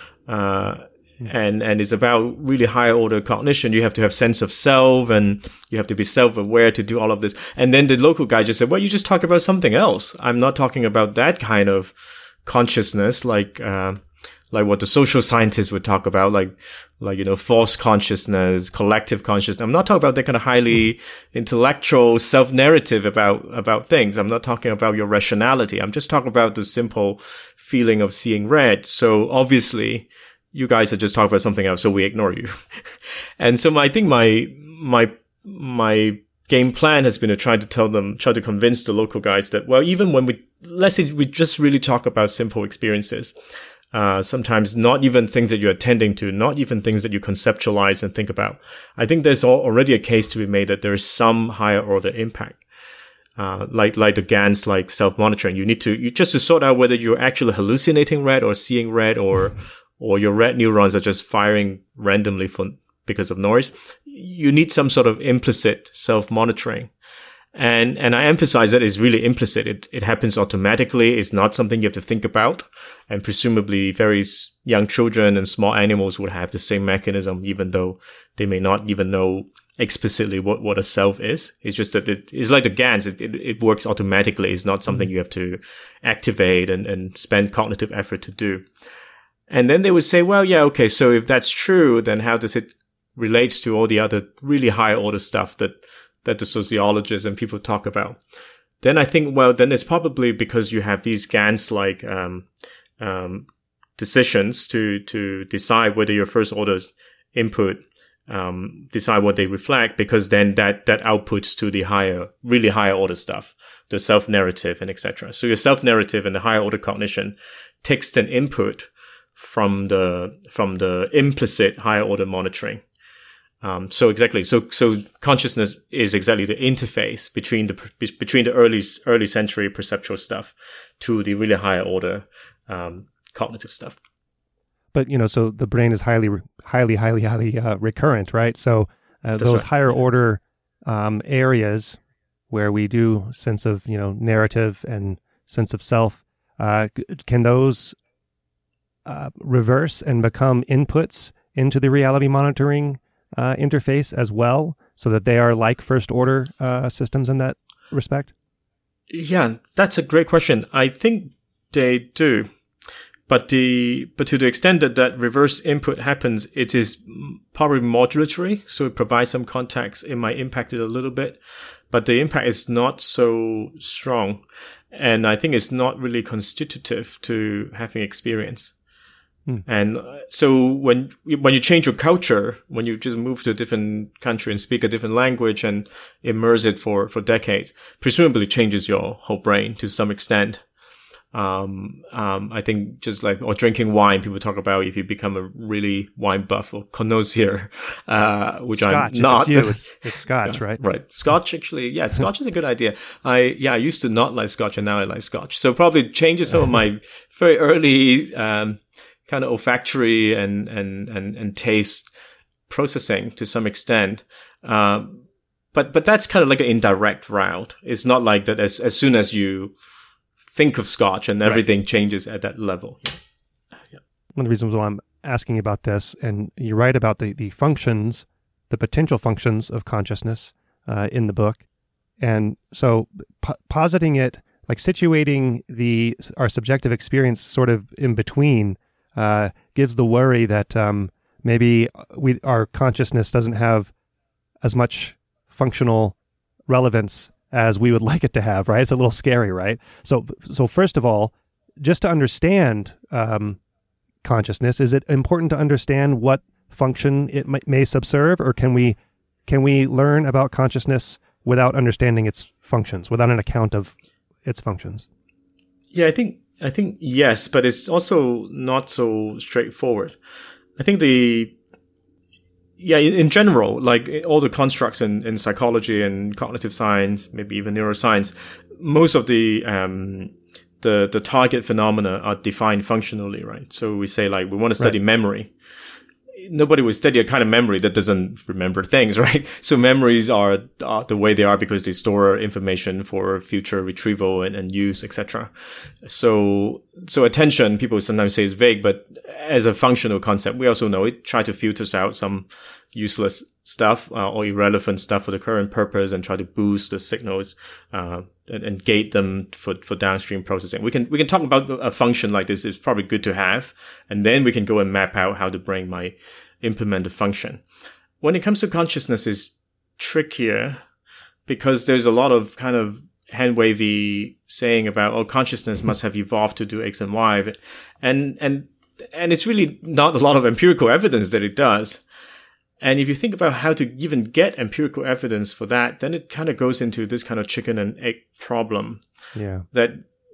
S1: And it's about really higher order cognition. You have to have sense of self, and you have to be self-aware to do all of this. And then the local guy just said, well, you just talk about something else. I'm not talking about that kind of consciousness, like what the social scientists would talk about, like, false consciousness, collective consciousness. I'm not talking about that kind of highly intellectual self-narrative about things. I'm not talking about your rationality. I'm just talking about the simple feeling of seeing red. So obviously, you guys are just talking about something else, so we ignore you. And so I think my game plan has been to try to convince the local guys that, well, even when let's say we just really talk about simple experiences, Sometimes not even things that you're attending to, not even things that you conceptualize and think about. I think there's already a case to be made that there is some higher order impact. Like the GANs, like self-monitoring. You just to sort out whether you're actually hallucinating red or seeing red, or your red neurons are just firing randomly because of noise. You need some sort of implicit self-monitoring. And I emphasize that it's really implicit. It happens automatically. It's not something you have to think about. And presumably very young children and small animals would have the same mechanism, even though they may not even know explicitly what a self is. It's just that it's like the GANs. It works automatically. It's not something you have to activate and spend cognitive effort to do. And then they would say, well, yeah, okay. So if that's true, then how does it relate to all the other really high order stuff that the sociologists and people talk about? Then I think, well, then it's probably because you have these GANs like decisions to decide whether your first order input decide what they reflect, because then that outputs to the really higher order stuff, the self-narrative and etc. So your self-narrative and the higher order cognition takes an input from the implicit higher order monitoring. So exactly. So consciousness is exactly the interface between the early century perceptual stuff to the really higher order cognitive stuff.
S2: But so the brain is highly recurrent, right? So those
S1: right.
S2: higher order areas where we do sense of narrative and sense of self, can those reverse and become inputs into the reality monitoring interface as well, so that they are like first order systems in that respect?
S1: Yeah, that's a great question. I think they do, but to the extent that reverse input happens, it is probably modulatory, so it provides some context. It might impact it a little bit, but the impact is not so strong, and I think it's not really constitutive to having experience. And so when you change your culture, when you just move to a different country and speak a different language and immerse it for decades, presumably changes your whole brain to some extent. I think just like, or drinking wine, people talk about if you become a really wine buff or connoisseur, which
S2: Scotch,
S1: I'm not.
S2: It's Scotch,
S1: yeah,
S2: right?
S1: Right. Scotch, actually, yeah, Scotch is a good idea. I used to not like Scotch and now I like Scotch. So probably changes some of my very early, kind of olfactory and taste processing to some extent. But that's kind of like an indirect route. It's not like that as soon as you think of Scotch and everything changes at that level. Yeah.
S2: One of the reasons why I'm asking about this, and you write about the functions, the potential functions of consciousness in the book. And so positing it, like situating our subjective experience sort of in between, gives the worry that maybe our consciousness doesn't have as much functional relevance as we would like it to have, right? It's a little scary, right? So first of all, just to understand consciousness, is it important to understand what function it may subserve, or can we learn about consciousness without understanding its functions, without an account of its functions?
S1: Yeah, I think yes, but it's also not so straightforward. I think in general, like all the constructs in psychology and cognitive science, maybe even neuroscience, most of the target phenomena are defined functionally, right? So we say like we want to study memory. Nobody would study a kind of memory that doesn't remember things, right? So memories are the way they are because they store information for future retrieval and use, etc. So attention, people sometimes say is vague, but as a functional concept, we also know it try to filter out some useless stuff or irrelevant stuff for the current purpose and try to boost the signals and gate them for downstream processing. We can talk about a function like this. It's probably good to have, and then we can go and map out how the brain might implement the function. When it comes to consciousness, it's trickier because there's a lot of kind of hand-wavy saying about, consciousness must have evolved to do X and Y, and it's really not a lot of empirical evidence that it does. And if you think about how to even get empirical evidence for that, then it kind of goes into this kind of chicken and egg problem.
S2: Yeah.
S1: That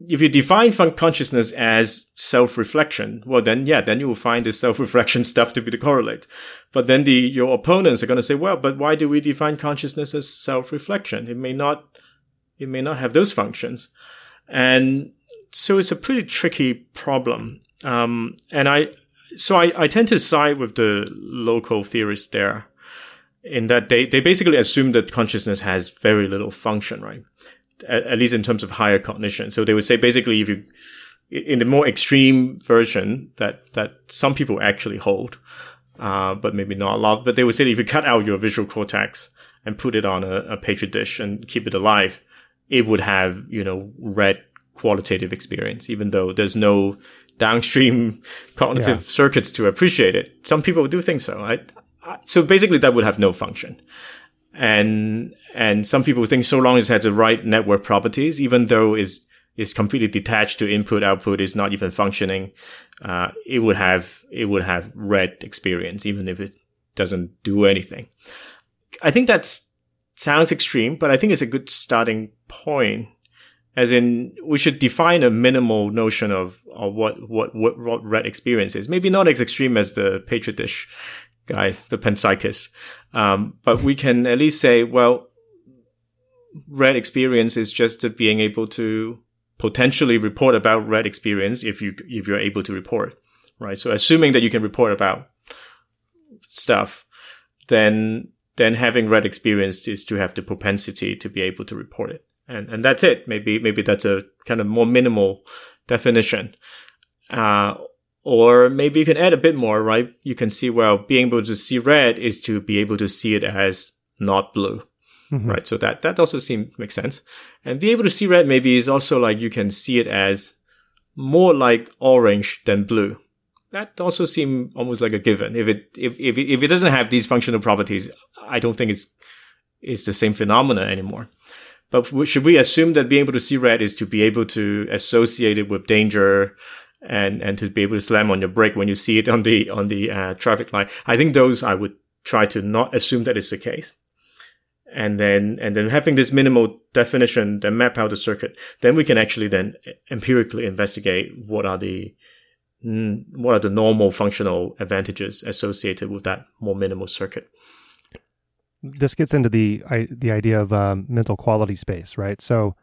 S1: if you define consciousness as self-reflection, well, then you will find the self-reflection stuff to be the correlate. But then your opponents are going to say, well, but why do we define consciousness as self-reflection? It may not have those functions. And so it's a pretty tricky problem. And I tend to side with the local theorists there, in that they basically assume that consciousness has very little function, right? At least in terms of higher cognition. So they would say basically, if you, in the more extreme version that some people actually hold, but maybe not a lot, but they would say if you cut out your visual cortex and put it on a petri dish and keep it alive, it would have, red qualitative experience, even though there's no downstream cognitive circuits to appreciate it. Some people do think so. So basically that would have no function. And some people think so long as it has the right network properties, even though is completely detached to input, output, is not even functioning, it would have red experience, even if it doesn't do anything. I think that sounds extreme, but I think it's a good starting point. As in, we should define a minimal notion of what red experience is. Maybe not as extreme as the petri dish guys, the panpsychists. But we can at least say, well, red experience is just being able to potentially report about red experience if you're able to report, right? So assuming that you can report about stuff, then having red experience is to have the propensity to be able to report it. And that's it. Maybe that's a kind of more minimal definition. Or maybe you can add a bit more, right? You can see, well, being able to see red is to be able to see it as not blue, right? So that also makes sense. And be able to see red maybe is also like you can see it as more like orange than blue. That also seems almost like a given. If it doesn't have these functional properties, I don't think it's the same phenomena anymore. But should we assume that being able to see red is to be able to associate it with danger and to be able to slam on your brake when you see it on the traffic light? I think those I would try to not assume that is the case. And then having this minimal definition, then map out the circuit, then we can actually then empirically investigate what are the normal functional advantages associated with that more minimal circuit.
S2: This gets into the idea of mental quality space, right? So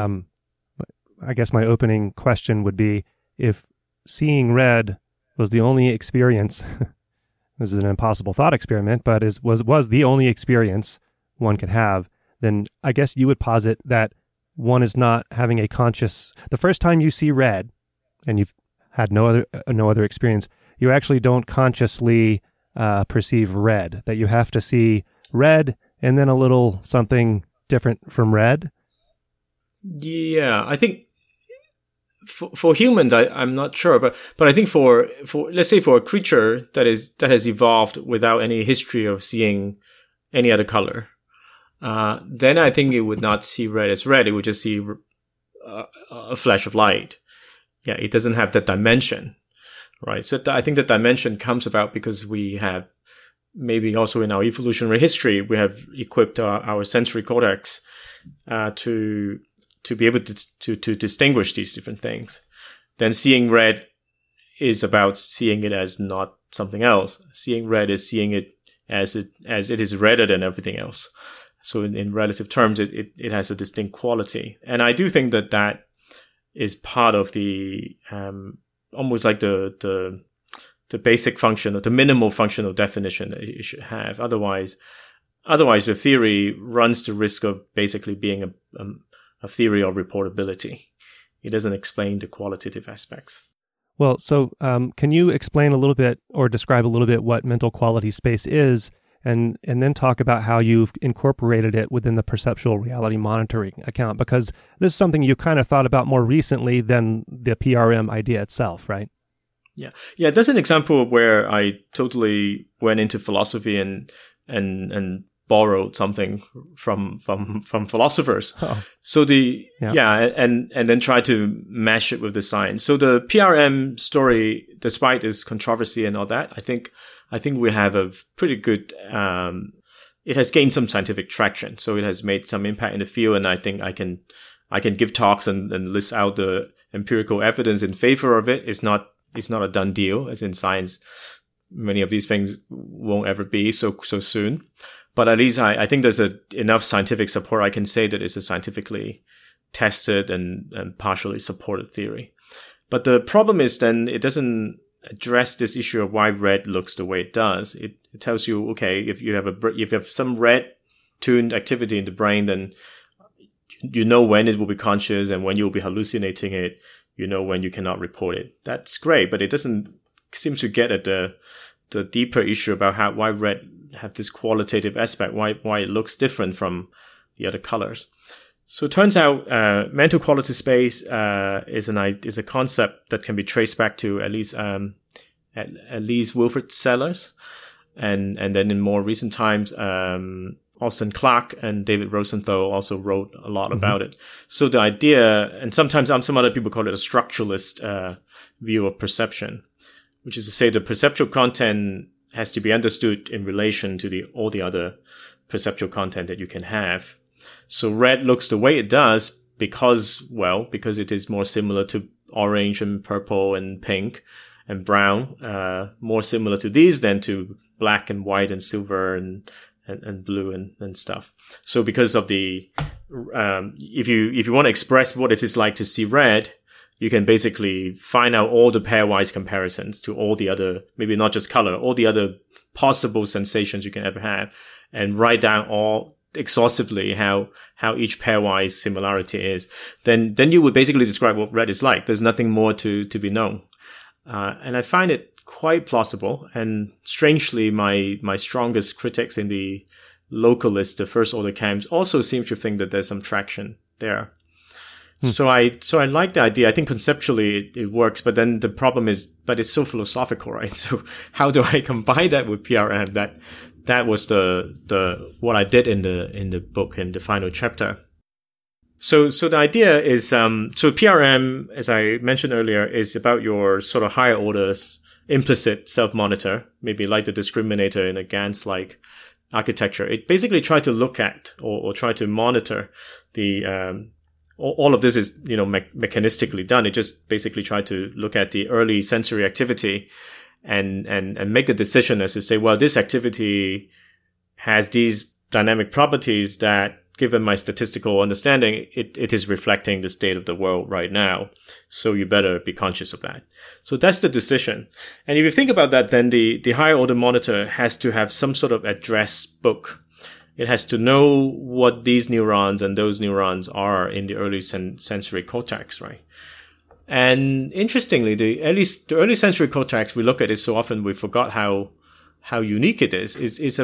S2: I guess my opening question would be, if seeing red was the only experience, this is an impossible thought experiment, but was the only experience one could have, then I guess you would posit that one is not having a conscious, the first time you see red and you've had no other experience, you actually don't consciously perceive red, that you have to see red and then a little something different from red.
S1: Yeah, I think for humans, I'm not sure, but I think for let's say for a creature that has evolved without any history of seeing any other color, then I think it would not see red as red. It would just see a flash of light. Yeah, it doesn't have that dimension, right? So I think that dimension comes about because we have, maybe also in our evolutionary history, we have equipped our sensory cortex to be able to distinguish these different things. Then seeing red is about seeing it as not something else. Seeing red is seeing it as it is redder than everything else. So in relative terms, it has a distinct quality. And I do think that is part of the almost like the basic function or the minimal functional definition that you should have. Otherwise the theory runs the risk of basically being a theory of reportability. It doesn't explain the qualitative aspects.
S2: Well, so can you explain a little bit or describe a little bit what mental quality space is, and then talk about how you've incorporated it within the perceptual reality monitoring account? Because this is something you kind of thought about more recently than the PRM idea itself, right?
S1: Yeah. That's an example of where I totally went into philosophy and borrowed something from philosophers. Oh. So and then try to mash it with the science. So the PRM story, despite its controversy and all that, I think we have a pretty good. It has gained some scientific traction, so it has made some impact in the field, and I think I can I can give talks and list out the empirical evidence in favor of it. It's not a done deal, as in science. Many of these things won't ever be so soon. But at least I think there's enough scientific support. I can say that it's a scientifically tested and partially supported theory. But the problem is then it doesn't address this issue of why red looks the way it does. It tells you, okay, if you have some red tuned activity in the brain, then you know when it will be conscious and when you'll be hallucinating it. You know when you cannot report it. That's great, but it doesn't seem to get at the deeper issue about why red have this qualitative aspect, why it looks different from the other colors. So it turns out mental quality space is a concept that can be traced back to at least Wilfrid Sellars, and then in more recent times Austin Clarke and David Rosenthal also wrote a lot about it. So the idea, and sometimes some other people call it a structuralist view of perception, which is to say the perceptual content has to be understood in relation to all the other perceptual content that you can have. So red looks the way it does because it is more similar to orange and purple and pink and brown, more similar to these than to black and white and silver and blue and stuff. So because of the, if you want to express what it is like to see red, you can basically find out all the pairwise comparisons to all the other, maybe not just color, all the other possible sensations you can ever have, and write down all exhaustively how each pairwise similarity is. Then you would basically describe what red is like. There's nothing more to be known. And I find it quite plausible, and strangely, my strongest critics in the localist, the first order camps, also seem to think that there's some traction there. So I like the idea. I think conceptually it works, but then the problem is, but it's so philosophical, right? So how do I combine that with PRM? That was the what I did in the book, in the final chapter. So the idea is, so PRM, as I mentioned earlier, is about your sort of higher orders implicit self-monitor, maybe like the discriminator in a GANS-like architecture. It basically tried to look at or try to monitor the, all of this is, mechanistically done. It just basically tried to look at the early sensory activity and make a decision as to say, well, this activity has these dynamic properties that, given my statistical understanding, it is reflecting the state of the world right now. So you better be conscious of that. So that's the decision. And if you think about that, then the higher order monitor has to have some sort of address book. It has to know what these neurons and those neurons are in the early sensory cortex, right? And interestingly, the early sensory cortex, we look at it so often, we forgot how unique it is.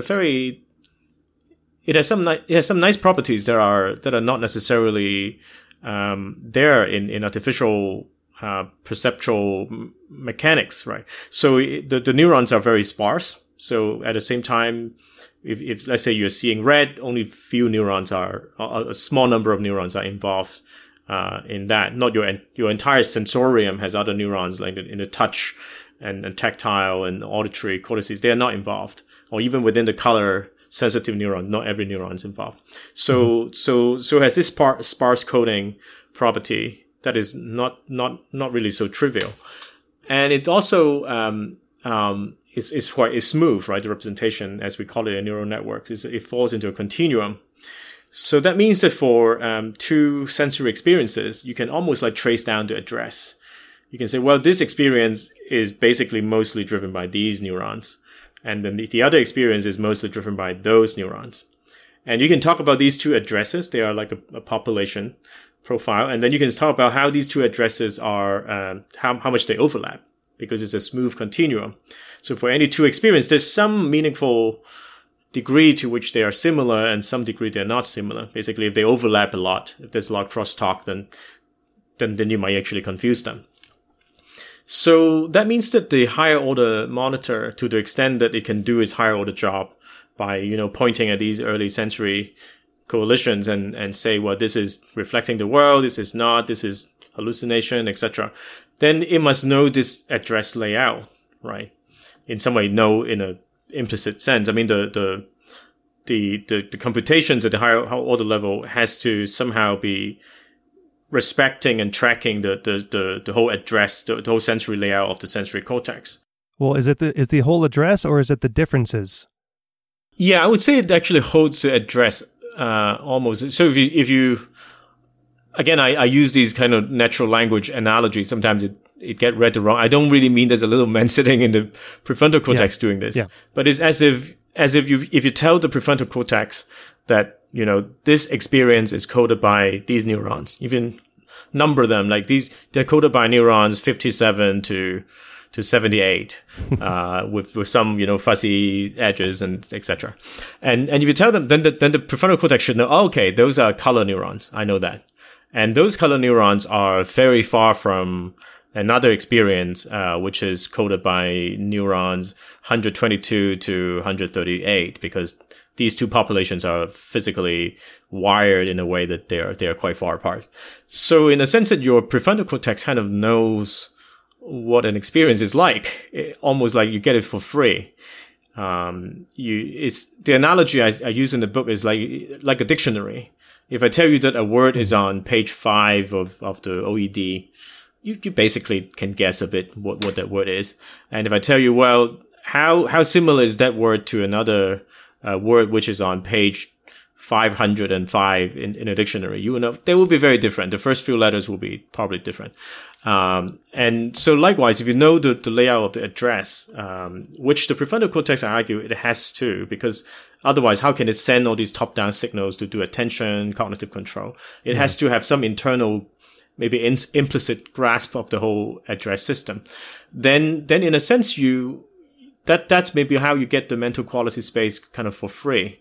S1: It has some nice properties that are not necessarily there in artificial perceptual mechanics, right? So the neurons are very sparse. So at the same time, if let's say you're seeing red, only few neurons a small number of neurons are involved in that. Not your entire sensorium has other neurons like in the touch and tactile and auditory cortices. They are not involved, or even within the color sensitive neuron, not every neuron is involved. So has this sparse coding property that is not really so trivial, and it also is quite smooth, right? The representation, as we call it in neural networks, it falls into a continuum. So that means that for two sensory experiences, you can almost like trace down the address. You can say, well, this experience is basically mostly driven by these neurons. And then the other experience is mostly driven by those neurons. And you can talk about these two addresses. They are like a population profile. And then you can talk about how these two addresses are, how much they overlap, because it's a smooth continuum. So for any two experiences, there's some meaningful degree to which they are similar and some degree they're not similar. Basically, if they overlap a lot, if there's a lot of crosstalk, then you might actually confuse them. So that means that the higher order monitor, to the extent that it can do its higher order job by, pointing at these early sensory coalitions and say, well, this is reflecting the world, this is not, this is hallucination, etc., then it must know this address layout, right? In some way, know in a implicit sense. I mean, the computations at the higher order level has to somehow be respecting and tracking the whole address, the whole sensory layout of the sensory cortex.
S2: Well, is the whole address, or is it the differences?
S1: Yeah, I would say it actually holds the address almost. So if you again, I use these kind of natural language analogies. Sometimes it get read wrong. I don't really mean there's a little man sitting in the prefrontal cortex doing this, but it's as if you tell the prefrontal cortex that, you know, this experience is coded by these neurons. You can number them like these. They're coded by neurons 57 to 78, with some, you know, fuzzy edges and etc. And if you tell them, then the prefrontal cortex should know, oh, okay, those are color neurons. I know that. And those color neurons are very far from another experience, which is coded by neurons 122 to 138, because these two populations are physically wired in a way that they are quite far apart. So in a sense that your prefrontal cortex kind of knows what an experience is like, almost like you get it for free. It's the analogy I use in the book is like a dictionary. If I tell you that a word is on page 5 of the OED, you basically can guess a bit what that word is. And if I tell you, well, how similar is that word to another word which is on page 505 in a dictionary, you will know they will be very different. The first few letters will be probably different. And so likewise, if you know the layout of the address, which the prefrontal cortex, I argue, it has to, because otherwise, how can it send all these top-down signals to do attention, cognitive control? It has to have some internal, maybe implicit grasp of the whole address system. Then in a sense, that's maybe how you get the mental quality space kind of for free.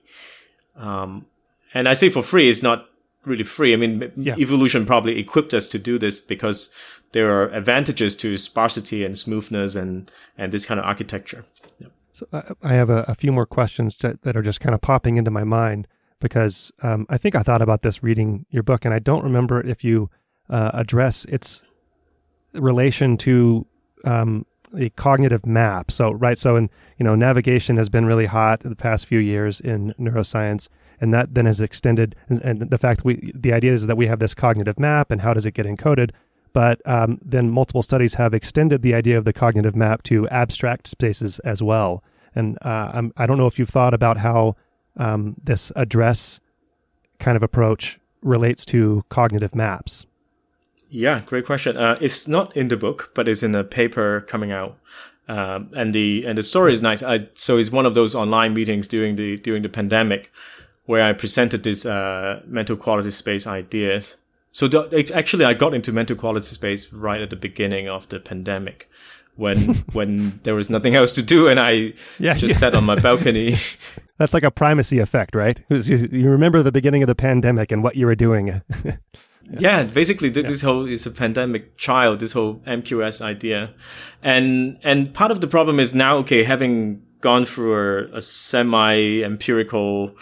S1: And I say for free, it's not really free. I mean, evolution probably equipped us to do this because there are advantages to sparsity and smoothness and this kind of architecture.
S2: So I have a few more questions that are just kind of popping into my mind, because I think I thought about this reading your book, and I don't remember if you address its relation to the cognitive map. So navigation has been really hot in the past few years in neuroscience, and that then has extended. And the fact the idea is that we have this cognitive map, and how does it get encoded? But then multiple studies have extended the idea of the cognitive map to abstract spaces as well. And I don't know if you've thought about how this address kind of approach relates to cognitive maps.
S1: Yeah, great question. It's not in the book, but it's in a paper coming out. And the story is nice. So it's one of those online meetings during the pandemic where I presented this mental quality space ideas. So actually, I got into mental quality space right at the beginning of the pandemic, when there was nothing else to do, and I sat on my balcony.
S2: That's like a primacy effect, right? You remember the beginning of the pandemic and what you were doing.
S1: Yeah, basically, this whole is a pandemic child. This whole MQS idea, and part of the problem is now, okay, having gone through a semi-empirical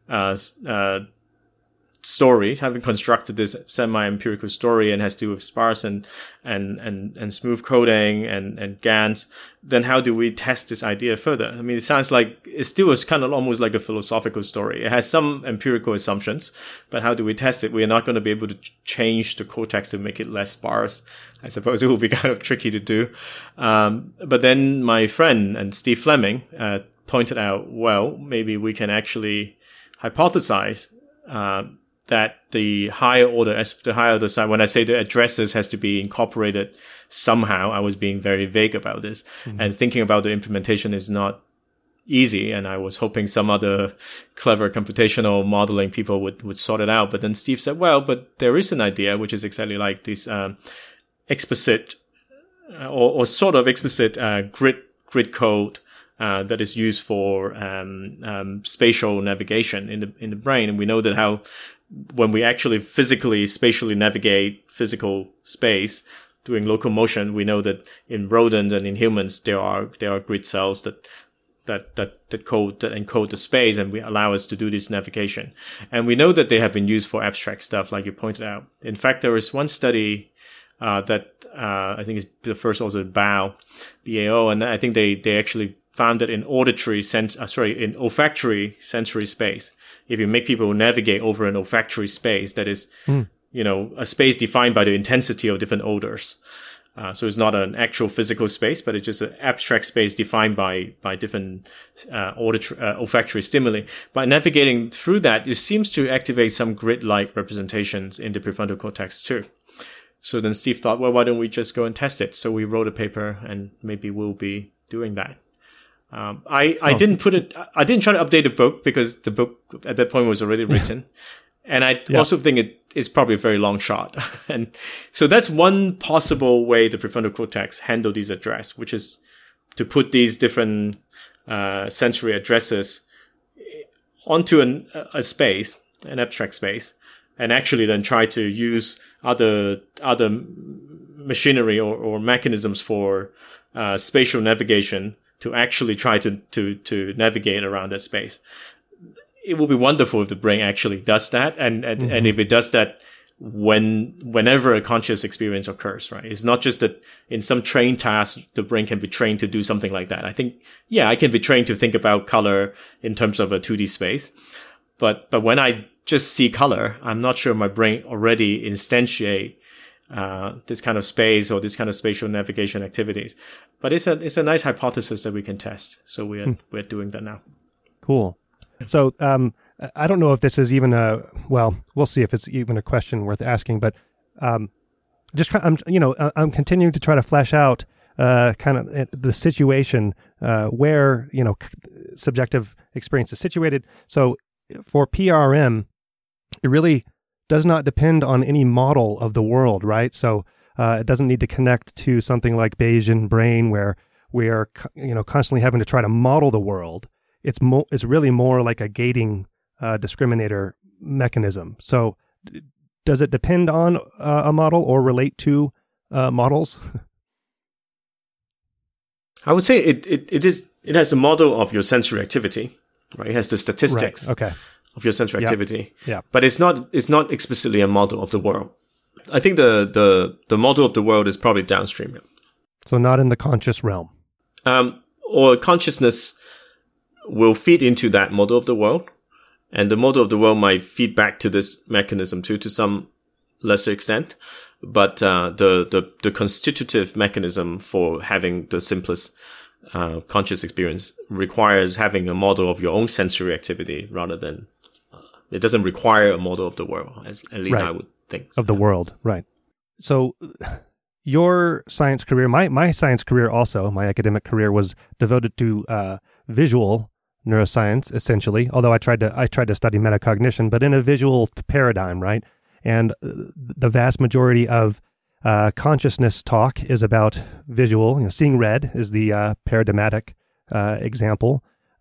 S1: story, having constructed this semi-empirical story, and has to do with sparse and smooth coding and GANs, then how do we test this idea further? I mean, it sounds like it still is kind of almost like a philosophical story. It has some empirical assumptions, but how do we test it? We are not going to be able to change the cortex to make it less sparse. I suppose it will be kind of tricky to do. But then my friend and Steve Fleming pointed out, well, maybe we can actually hypothesize that the higher order side, when I say the addresses has to be incorporated somehow, I was being very vague about this. Mm-hmm. And thinking about the implementation is not easy. And I was hoping some other clever computational modeling people would sort it out. But then Steve said, well, but there is an idea, which is exactly like this explicit or sort of explicit grid code that is used for spatial navigation in the brain. And we know that how when we actually spatially navigate physical space doing locomotion, we know that in rodents and in humans there are grid cells that encode the space and we allow us to do this navigation. And we know that they have been used for abstract stuff, like you pointed out. In fact, there was one study that I think is the first also BAO, and I think they actually found that in olfactory sensory space, if you make people navigate over an olfactory space that is, a space defined by the intensity of different odors. So it's not an actual physical space, but it's just an abstract space defined by different olfactory stimuli. By navigating through that, it seems to activate some grid-like representations in the prefrontal cortex too. So then Steve thought, well, why don't we just go and test it? So we wrote a paper, and maybe we'll be doing that. I didn't try to update the book because the book at that point was already written. And I also think it is probably a very long shot. And so that's one possible way the prefrontal cortex handle these address, which is to put these different sensory addresses onto a space, an abstract space, and actually then try to use other machinery or mechanisms for spatial navigation to actually try to navigate around that space. It will be wonderful if the brain actually does that, and if it does that whenever a conscious experience occurs, right? It's not just that in some trained task the brain can be trained to do something like that. I think, I can be trained to think about color in terms of a 2D space, but when I just see color, I'm not sure my brain already instantiate this kind of space or this kind of spatial navigation activities. But it's a nice hypothesis that we can test. So we're doing that now. Cool.
S2: So I don't know if this is even we'll see if it's even a question worth asking, but I'm continuing to try to flesh out kind of the situation where, subjective experience is situated. So for PRM, it really does not depend on any model of the world, right? So it doesn't need to connect to something like Bayesian brain where we are, constantly having to try to model the world. It's really more like a gating discriminator mechanism. So does it depend on a model or relate to models?
S1: I would say it has a model of your sensory activity, right? It has the statistics of your sensory activity.
S2: Yeah.
S1: But it's not explicitly a model of the world. I think the model of the world is probably downstream.
S2: So not in the conscious realm.
S1: Or consciousness will feed into that model of the world, and the model of the world might feed back to this mechanism too, to some lesser extent. But the constitutive mechanism for having the simplest conscious experience requires having a model of your own sensory activity rather than it doesn't require a model of the world, at least I would think.
S2: Of the world, right. So your science career, my science career also, my academic career was devoted to visual neuroscience, essentially, although I tried to study metacognition, but in a visual paradigm, right? And the vast majority of consciousness talk is about visual. Seeing red is the paradigmatic example.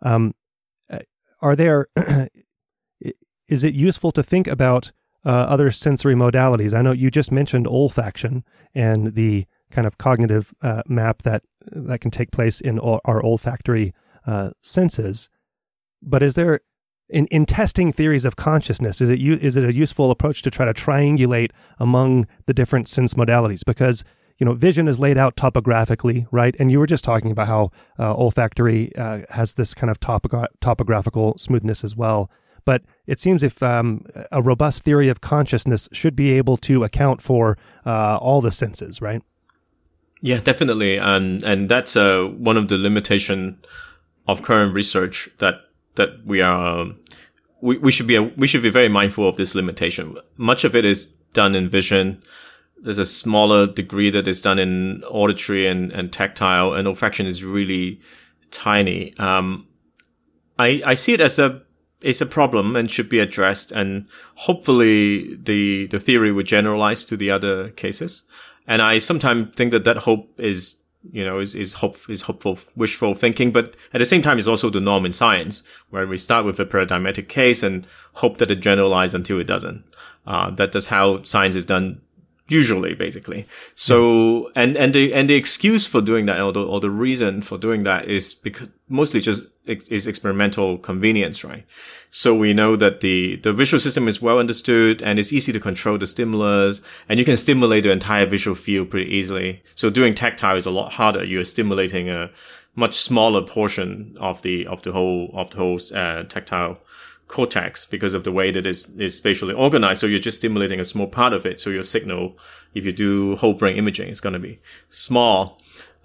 S2: Is it useful to think about other sensory modalities? I know you just mentioned olfaction and the kind of cognitive map that can take place in our olfactory senses. But is there, in testing theories of consciousness, is it a useful approach to try to triangulate among the different sense modalities? Because vision is laid out topographically, right? And you were just talking about how olfactory has this kind of topographical smoothness as well. But it seems if a robust theory of consciousness should be able to account for all the senses, right?
S1: Yeah, definitely, and that's one of the limitations of current research that we are we should be very mindful of this limitation. Much of it is done in vision. There's a smaller degree that is done in auditory and tactile, and olfaction is really tiny. I see it as a problem and should be addressed, and hopefully the theory would generalize to the other cases. And I sometimes think that hope is hopeful, wishful thinking, but at the same time, it's also the norm in science, where we start with a paradigmatic case and hope that it generalizes until it doesn't. That's how science is done usually, basically. So, and the excuse for doing that, or the reason for doing that is because mostly just is experimental convenience, right? So we know that the visual system is well understood and it's easy to control the stimulus, and you can stimulate the entire visual field pretty easily. So doing tactile is a lot harder. You're stimulating a much smaller portion of the whole tactile cortex because of the way that is spatially organized. So you're just stimulating a small part of it. So your signal, if you do whole brain imaging, is going to be small.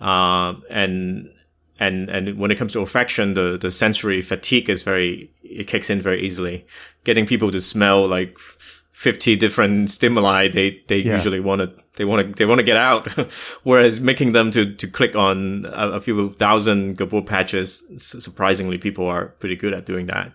S1: And when it comes to olfaction, the sensory fatigue it kicks in very easily. Getting people to smell like 50 different stimuli, they usually want to get out. Whereas making them to click on a few thousand Gabor patches, surprisingly, people are pretty good at doing that.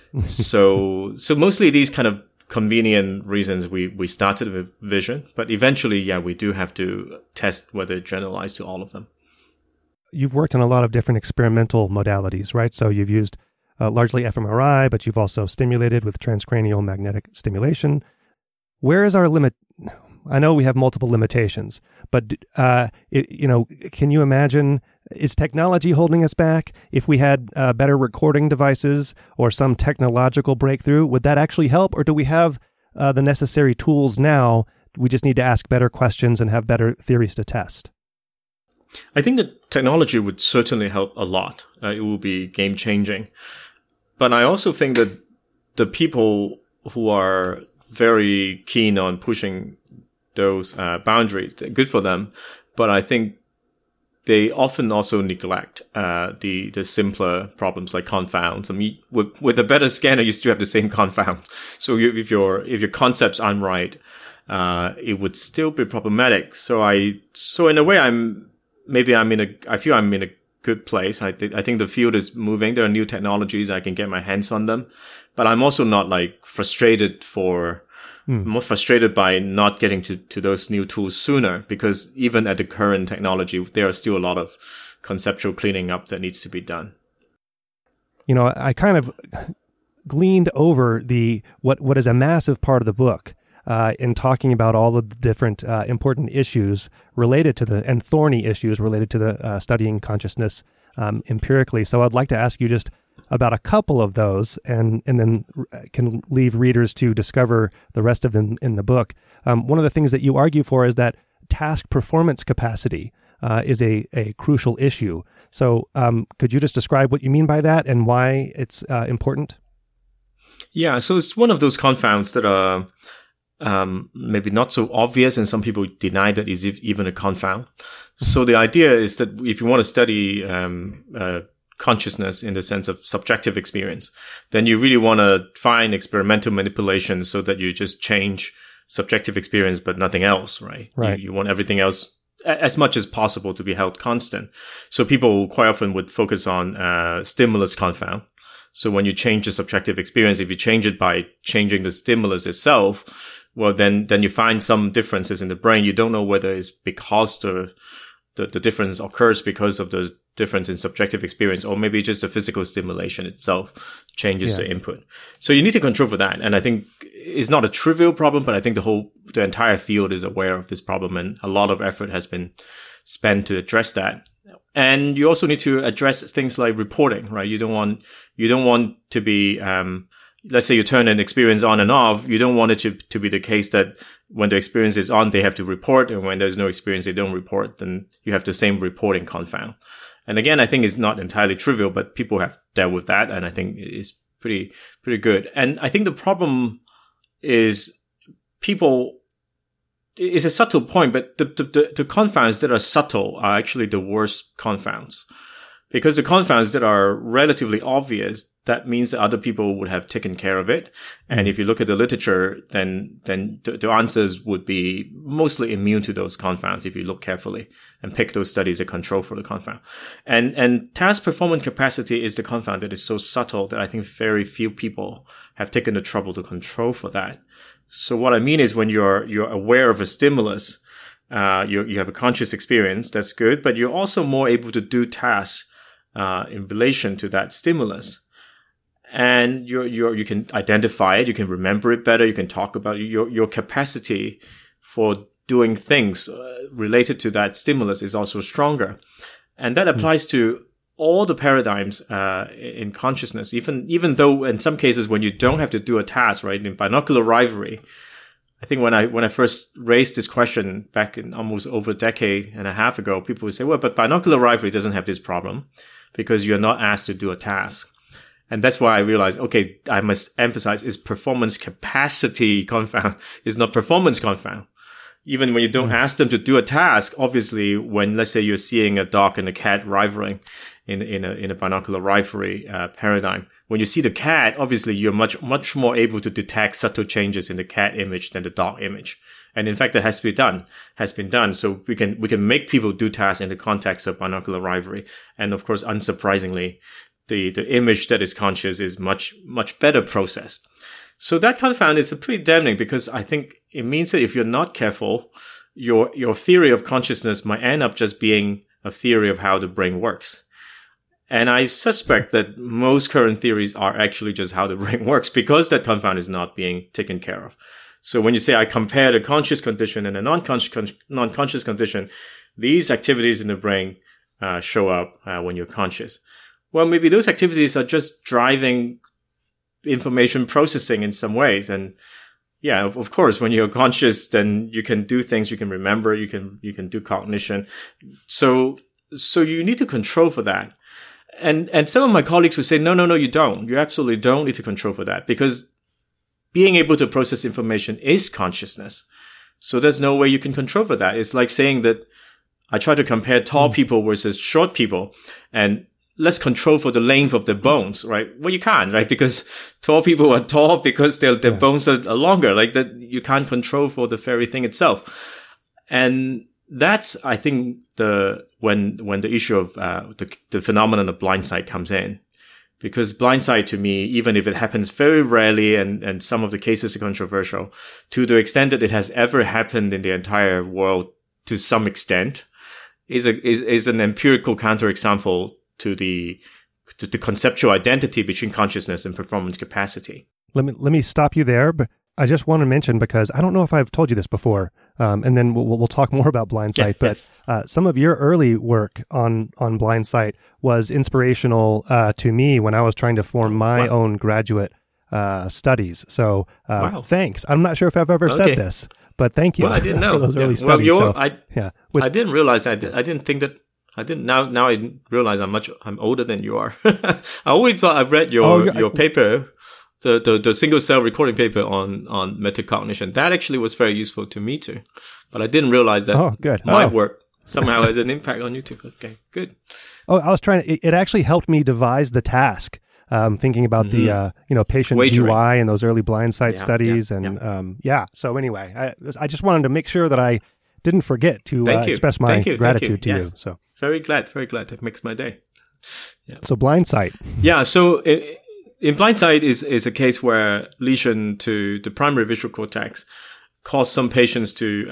S1: So mostly these kind of convenient reasons we started with vision, but eventually, we do have to test whether it generalized to all of them.
S2: You've worked on a lot of different experimental modalities, right? So you've used largely fMRI, but you've also stimulated with transcranial magnetic stimulation. Where is our limit? I know we have multiple limitations, but can you imagine, is technology holding us back? If we had better recording devices or some technological breakthrough, would that actually help? Or do we have the necessary tools now? We just need to ask better questions and have better theories to test.
S1: I think that technology would certainly help a lot. It will be game changing. But I also think that the people who are very keen on pushing those boundaries, good for them. But I think they often also neglect the simpler problems like confounds. I mean, with a better scanner, you still have the same confound. So if your concepts aren't right, it would still be problematic. So in a way, I feel I'm in a good place. I think the field is moving. There are new technologies. I can get my hands on them, but I'm also not like frustrated more frustrated by not getting to those new tools sooner, because even at the current technology, there are still a lot of conceptual cleaning up that needs to be done.
S2: I kind of gleaned over what is a massive part of the book in talking about all of the different important issues related to and thorny issues related to the studying consciousness empirically. So I'd like to ask you just about a couple of those, and then can leave readers to discover the rest of them in the book. One of the things that you argue for is that task performance capacity is a crucial issue. So could you just describe what you mean by that and why it's important?
S1: Yeah, so it's one of those confounds that are maybe not so obvious, and some people deny that is even a confound. So the idea is that if you want to study consciousness in the sense of subjective experience, then you really want to find experimental manipulations so that you just change subjective experience but nothing else, right? You want everything else as much as possible to be held constant. So people quite often would focus on stimulus confound. So when you change the subjective experience, if you change it by changing the stimulus itself, well, then you find some differences in the brain. You don't know whether it's because the difference occurs because of the difference in subjective experience, or maybe just the physical stimulation itself changes the input. So you need to control for that. And I think it's not a trivial problem, but I think the entire field is aware of this problem, and a lot of effort has been spent to address that. And you also need to address things like reporting, right? You don't want to be, let's say you turn an experience on and off. You don't want it to be the case that when the experience is on, they have to report, and when there's no experience, they don't report. Then you have the same reporting confound. And again, I think it's not entirely trivial, but people have dealt with that, and I think it's pretty good. And I think the problem is it's a subtle point, but the confounds that are subtle are actually the worst confounds. Because the confounds that are relatively obvious, that means that other people would have taken care of it. And if you look at the literature, then the answers would be mostly immune to those confounds if you look carefully and pick those studies that control for the confound. And task performance capacity is the confound that is so subtle that I think very few people have taken the trouble to control for that. So what I mean is when you're aware of a stimulus, you have a conscious experience, that's good, but you're also more able to do tasks in relation to that stimulus. And you can identify it, you can remember it better, you can talk about your capacity for doing things related to that stimulus is also stronger. And that applies to all the paradigms in consciousness, even though in some cases when you don't have to do a task, right? In binocular rivalry, I think when I first raised this question back in almost over a decade and a half ago, people would say, well, but binocular rivalry doesn't have this problem because you're not asked to do a task. And that's why I realized, okay, I must emphasize is performance capacity confound, is not performance confound. Even when you don't ask them to do a task, obviously, when let's say you're seeing a dog and a cat rivaling in a binocular rivalry paradigm, when you see the cat, obviously you're much more able to detect subtle changes in the cat image than the dog image. And in fact, that has been done. So we can make people do tasks in the context of binocular rivalry. And of course, unsurprisingly, the image that is conscious is much better processed. So that confound is pretty damning, because I think it means that if you're not careful, your theory of consciousness might end up just being a theory of how the brain works. And I suspect that most current theories are actually just how the brain works, because that confound is not being taken care of. So when you say I compare the conscious condition and a non-conscious condition, these activities in the brain show up when you're conscious. Well, maybe those activities are just driving information processing in some ways. And yeah, of course, when you're conscious, then you can do things, you can remember, you can do cognition. So you need to control for that. And some of my colleagues would say, no, you don't. You absolutely don't need to control for that, because being able to process information is consciousness. So there's no way you can control for that. It's like saying that I try to compare tall people versus short people, and let's control for the length of the bones, right? Well, you can't, right? Because tall people are tall because their bones are longer. Like that, you can't control for the very thing itself. And that's, I think, when the issue of the phenomenon of blindsight comes in. Because blindsight, to me, even if it happens very rarely and some of the cases are controversial, to the extent that it has ever happened in the entire world to some extent, is an empirical counterexample to the conceptual identity between consciousness and performance capacity.
S2: Let me stop you there, but I just want to mention, because I don't know if I've told you this before, and then we'll talk more about blindsight. But some of your early work on blindsight was inspirational to me when I was trying to form my own graduate studies. So thanks. I'm not sure if I've ever said this, but thank you.
S1: Well, I didn't know
S2: for those early studies.
S1: I didn't realize I didn't think that. I didn't now I realize I'm older than you are. I always thought I read your paper, the single cell recording paper on metacognition. That actually was very useful to me too. But I didn't realize that my work somehow has an impact on you too. Okay, good.
S2: Oh, I was it actually helped me devise the task. Thinking about the patient
S1: Wagering.
S2: GUI and those early blindsight studies. So anyway, I just wanted to make sure that I didn't forget to express my gratitude to you. So
S1: very glad. That makes my day. Yeah.
S2: So blindsight.
S1: Yeah. So in blindsight is a case where lesion to the primary visual cortex cause some patients to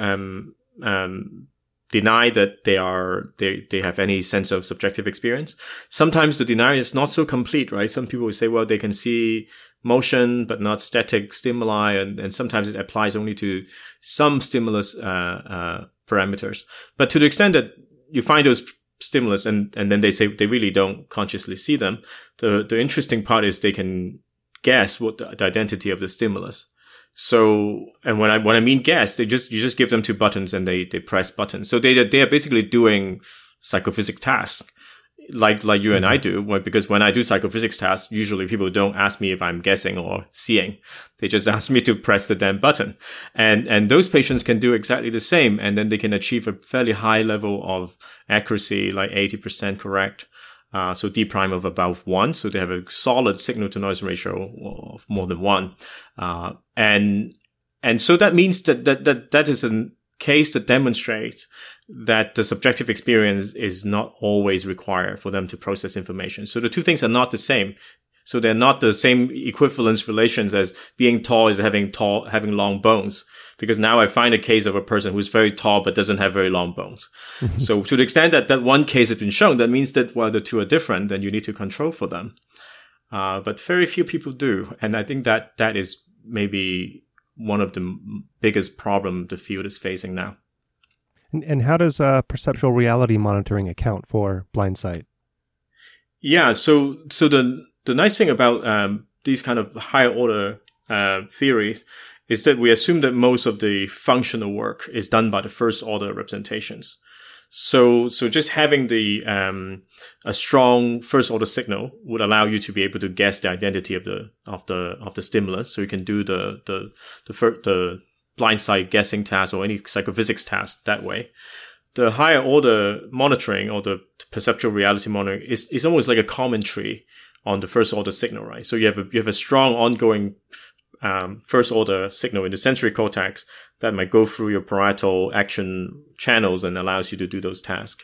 S1: deny that they have any sense of subjective experience. Sometimes the denial is not so complete, right? Some people will say, well, they can see motion but not static stimuli, and sometimes it applies only to some stimulus parameters. But to the extent that you find those stimulus and then they say they really don't consciously see them, the interesting part is they can guess what the identity of the stimulus. So, and when I mean guess, you just give them two buttons and they press buttons. So they are basically doing psychophysics tasks like you and I do, because when I do psychophysics tasks, usually people don't ask me if I'm guessing or seeing. They just ask me to press the damn button. And those patients can do exactly the same. And then they can achieve a fairly high level of accuracy, like 80% correct. So D prime of about 1. So they have a solid signal to noise ratio of more than 1. And so that means that is a case that demonstrates that the subjective experience is not always required for them to process information. So the two things are not the same. So they're not the same equivalence relations as being tall is having long bones. Because now I find a case of a person who's very tall but doesn't have very long bones. So to the extent that one case has been shown, that means that while the two are different, then you need to control for them. But very few people do. And I think that is maybe one of the biggest problems the field is facing now.
S2: And how does perceptual reality monitoring account for blindsight?
S1: Yeah, so the nice thing about these kind of higher order theories is that we assume that most of the functional work is done by the first order representations. So just having a strong first order signal would allow you to be able to guess the identity of the stimulus. So you can do the blindsight guessing task or any psychophysics task that way. The higher order monitoring or the perceptual reality monitoring is almost like a commentary on the first order signal, right? So you have a strong ongoing first order signal in the sensory cortex that might go through your parietal action channels and allows you to do those tasks.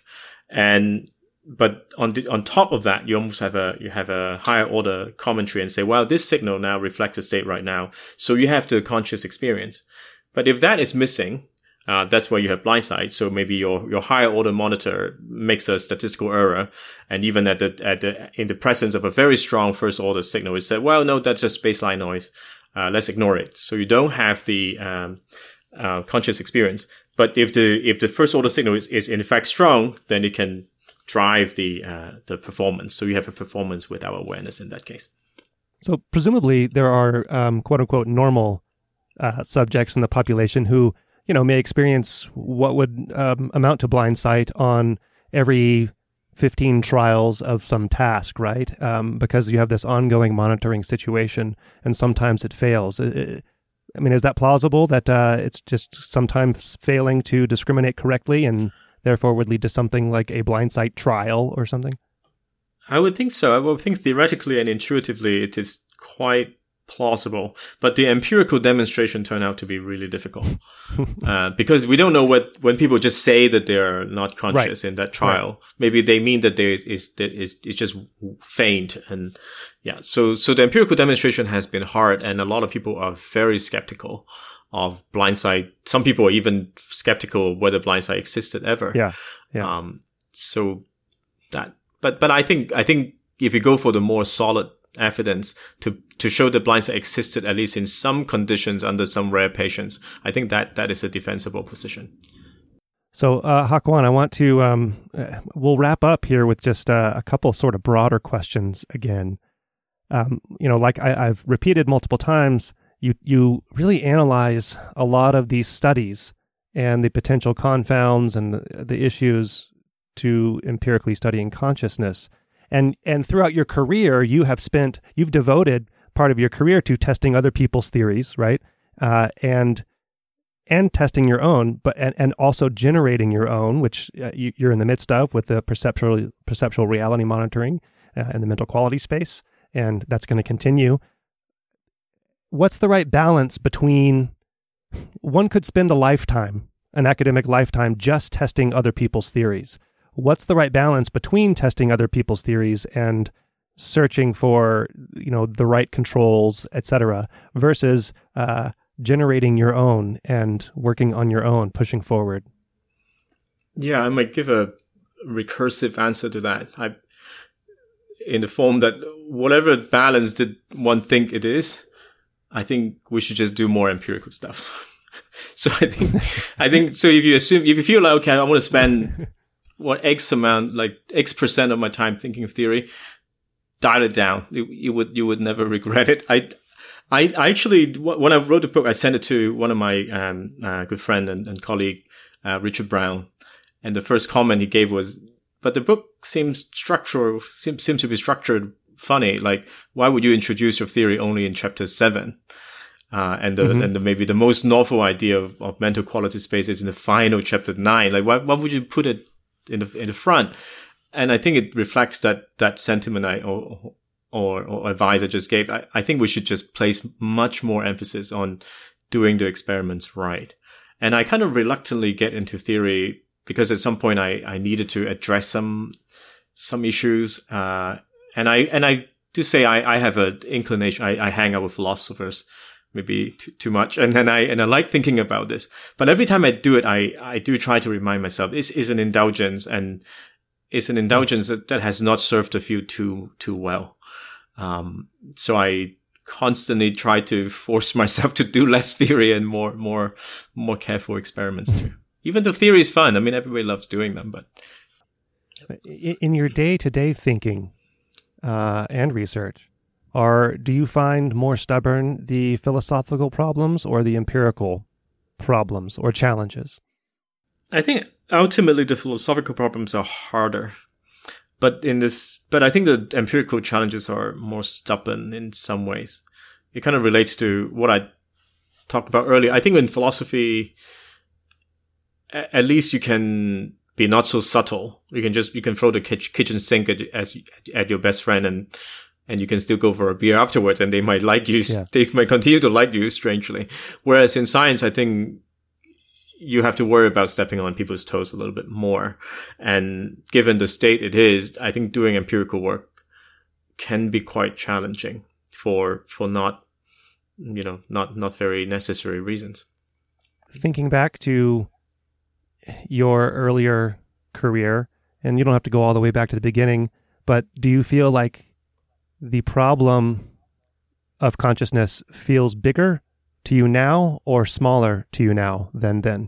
S1: But on top of that, you almost have a higher order commentary and say, well, this signal now reflects a state right now. So you have the conscious experience. But if that is missing, that's where you have blindsight. So maybe your higher order monitor makes a statistical error, and even in the presence of a very strong first order signal, it said, well, no, that's just baseline noise. Let's ignore it. So you don't have the conscious experience. But if the first order signal is in fact strong, then it can drive the performance. So you have a performance without awareness in that case.
S2: So presumably there are quote unquote normal subjects in the population who, may experience what would amount to blind sight on every 15 trials of some task, right? Because you have this ongoing monitoring situation, and sometimes it fails. Is that plausible that it's just sometimes failing to discriminate correctly and therefore would lead to something like a blind sight trial or something?
S1: I would think so. I would think theoretically and intuitively it is quite plausible, but the empirical demonstration turned out to be really difficult because we don't know when people just say that they're not conscious in that trial, maybe they mean that it's just faint, and so the empirical demonstration has been hard, and a lot of people are very skeptical of blindsight. Some people are even skeptical of whether blindsight existed ever. So that, but I think if you go for the more solid evidence to show that blindsight existed at least in some conditions under some rare patients, I think that is a defensible position.
S2: So, Hak Wan, I want to we'll wrap up here with just a couple sort of broader questions again. Like I've repeated multiple times, you really analyze a lot of these studies and the potential confounds and the issues to empirically studying consciousness. And throughout your career, you've devoted part of your career to testing other people's theories, right? And testing your own, and also generating your own, which you're in the midst of with the perceptual reality monitoring in the mental quality space, and that's going to continue. What's the right balance between, one could spend an academic lifetime, just testing other people's theories. What's the right balance between testing other people's theories and searching for, the right controls, etc., versus generating your own and working on your own, pushing forward?
S1: Yeah, I might give a recursive answer to that. In the form that whatever balance did one think it is, I think we should just do more empirical stuff. So I think so. If you feel like, okay, I want to spend X% of my time thinking of theory, dial it down. You would never regret it. I actually, when I wrote the book, I sent it to one of my good friend and colleague, Richard Brown, and the first comment he gave was, "But the book seems to be structured funny. Like, why would you introduce your theory only in chapter 7? And maybe the most novel idea of mental quality space is in the final chapter 9. Like, why would you put it in the front?" And I think it reflects that sentiment or advice I just gave. I think we should just place much more emphasis on doing the experiments right. And I kind of reluctantly get into theory because at some point I needed to address some issues. And I do say I have an inclination. I hang out with philosophers maybe too much, and I like thinking about this. But every time I do it, I do try to remind myself this is an indulgence, and it's an indulgence that has not served the field too well. So I constantly try to force myself to do less theory and more careful experiments too. Even though theory is fun, I mean, everybody loves doing them, but
S2: in your day-to-day thinking and research, do you find more stubborn the philosophical problems or the empirical problems or challenges?
S1: I think ultimately the philosophical problems are harder. But I think the empirical challenges are more stubborn in some ways. It kind of relates to what I talked about earlier. I think in philosophy, at least you can be not so subtle. You can throw the kitchen sink at your best friend and you can still go for a beer afterwards, and they might like you. Yeah. They might continue to like you, strangely. Whereas in science, I think you have to worry about stepping on people's toes a little bit more. And given the state it is, I think doing empirical work can be quite challenging for not very necessary reasons.
S2: Thinking back to your earlier career, and you don't have to go all the way back to the beginning, but do you feel like the problem of consciousness feels bigger to you now or smaller to you now than then?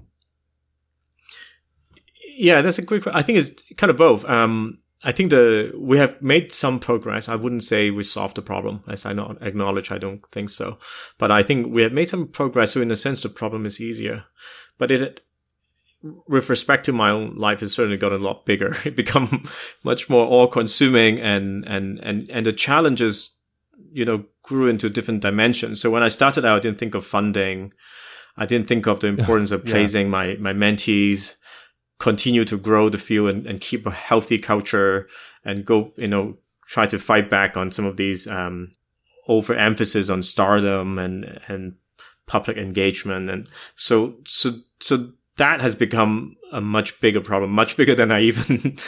S1: Yeah, that's a great question. I think it's kind of both. I think we have made some progress. I wouldn't say we solved the problem, as I not acknowledge. I don't think so. But I think we have made some progress. So in a sense, the problem is easier. But with respect to my own life, it's certainly got a lot bigger. It become much more all-consuming, and the challenges, grew into different dimensions. So when I started out, I didn't think of funding. I didn't think of the importance of placing my mentees, continue to grow the field and keep a healthy culture, and go, try to fight back on some of these overemphasis on stardom and public engagement. And so that has become a much bigger problem, much bigger than I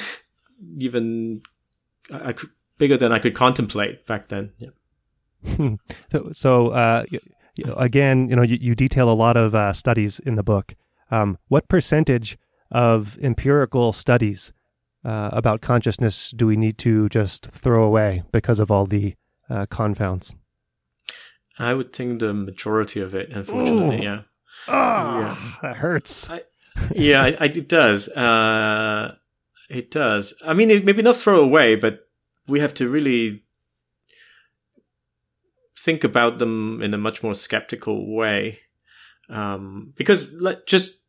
S1: bigger than I could contemplate back then. Yeah.
S2: So again, you detail a lot of studies in the book. What percentage of empirical studies about consciousness do we need to just throw away because of all the confounds?
S1: I would think the majority of it, unfortunately. Yeah.
S2: Oh, that hurts.
S1: It does. It does. I mean, maybe not throw away, but we have to really think about them in a much more skeptical way. Because just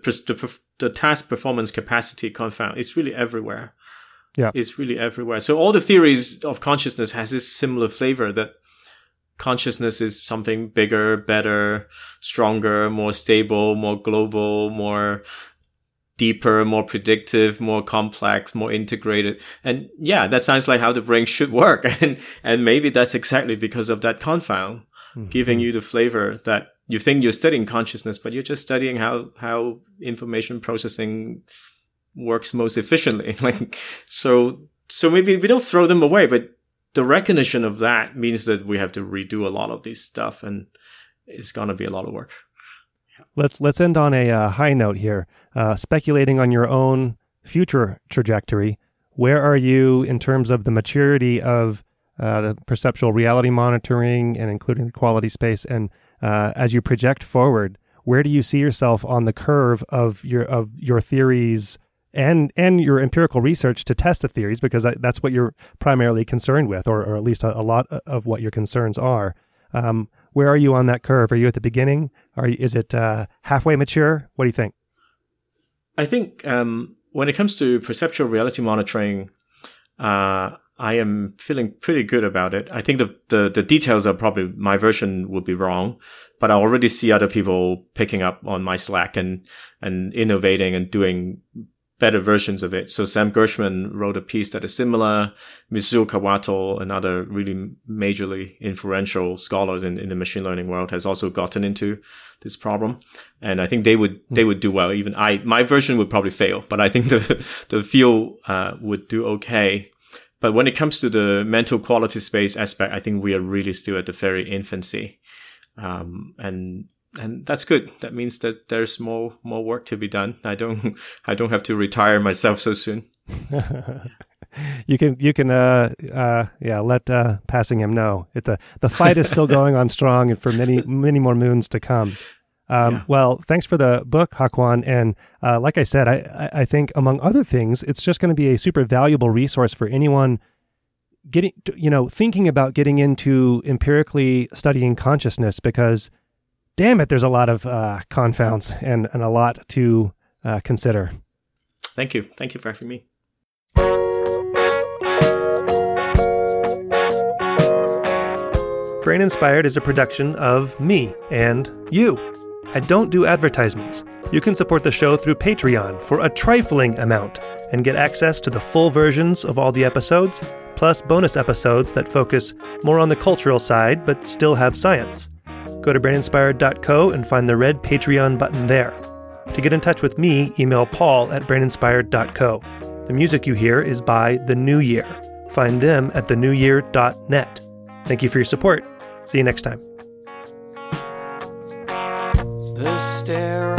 S1: the task performance capacity confound is really everywhere.
S2: Yeah.
S1: It's really everywhere. So all the theories of consciousness has this similar flavor that consciousness is something bigger, better, stronger, more stable, more global, more deeper, more predictive, more complex, more integrated. And yeah, that sounds like how the brain should work. And maybe that's exactly because of that confound, giving you the flavor that you think you're studying consciousness, but you're just studying how information processing works most efficiently. So maybe we don't throw them away, but the recognition of that means that we have to redo a lot of this stuff, and it's going to be a lot of work.
S2: Let's end on a high note here. Speculating on your own future trajectory, where are you in terms of the maturity of the perceptual reality monitoring and including the quality space? And as you project forward, where do you see yourself on the curve of your theories and your empirical research to test the theories, because that's what you're primarily concerned with, or at least a lot of what your concerns are. Where are you on that curve? Are you at the beginning? Is it halfway mature? What do you think?
S1: I think when it comes to perceptual reality monitoring, I am feeling pretty good about it. I think the details are probably, my version would be wrong, but I already see other people picking up on my slack and innovating and doing better versions of it. So Sam Gershman wrote a piece that is similar. Mizuo Kawato, another really majorly influential scholars in the machine learning world, has also gotten into this problem. And I think they would do well. Even my version would probably fail, but I think the field would do okay. But when it comes to the mental quality space aspect, I think we are really still at the very infancy. And that's good. That means that there's more work to be done. I don't have to retire myself so soon.
S2: You can let Passingham know. The fight is still going on strong and for many more moons to come. Well, thanks for the book, Hakuan. And like I said, I think among other things, it's just going to be a super valuable resource for anyone thinking about getting into empirically studying consciousness, because damn it, there's a lot of confounds and a lot to consider.
S1: Thank you. Thank you for having me.
S2: Brain Inspired is a production of me and you. I don't do advertisements. You can support the show through Patreon for a trifling amount and get access to the full versions of all the episodes, plus bonus episodes that focus more on the cultural side but still have science. Go to braininspired.co and find the red Patreon button there. To get in touch with me, email paul@braininspired.co. The music you hear is by The New Year. Find them at thenewyear.net. Thank you for your support. See you next time.
S3: The stare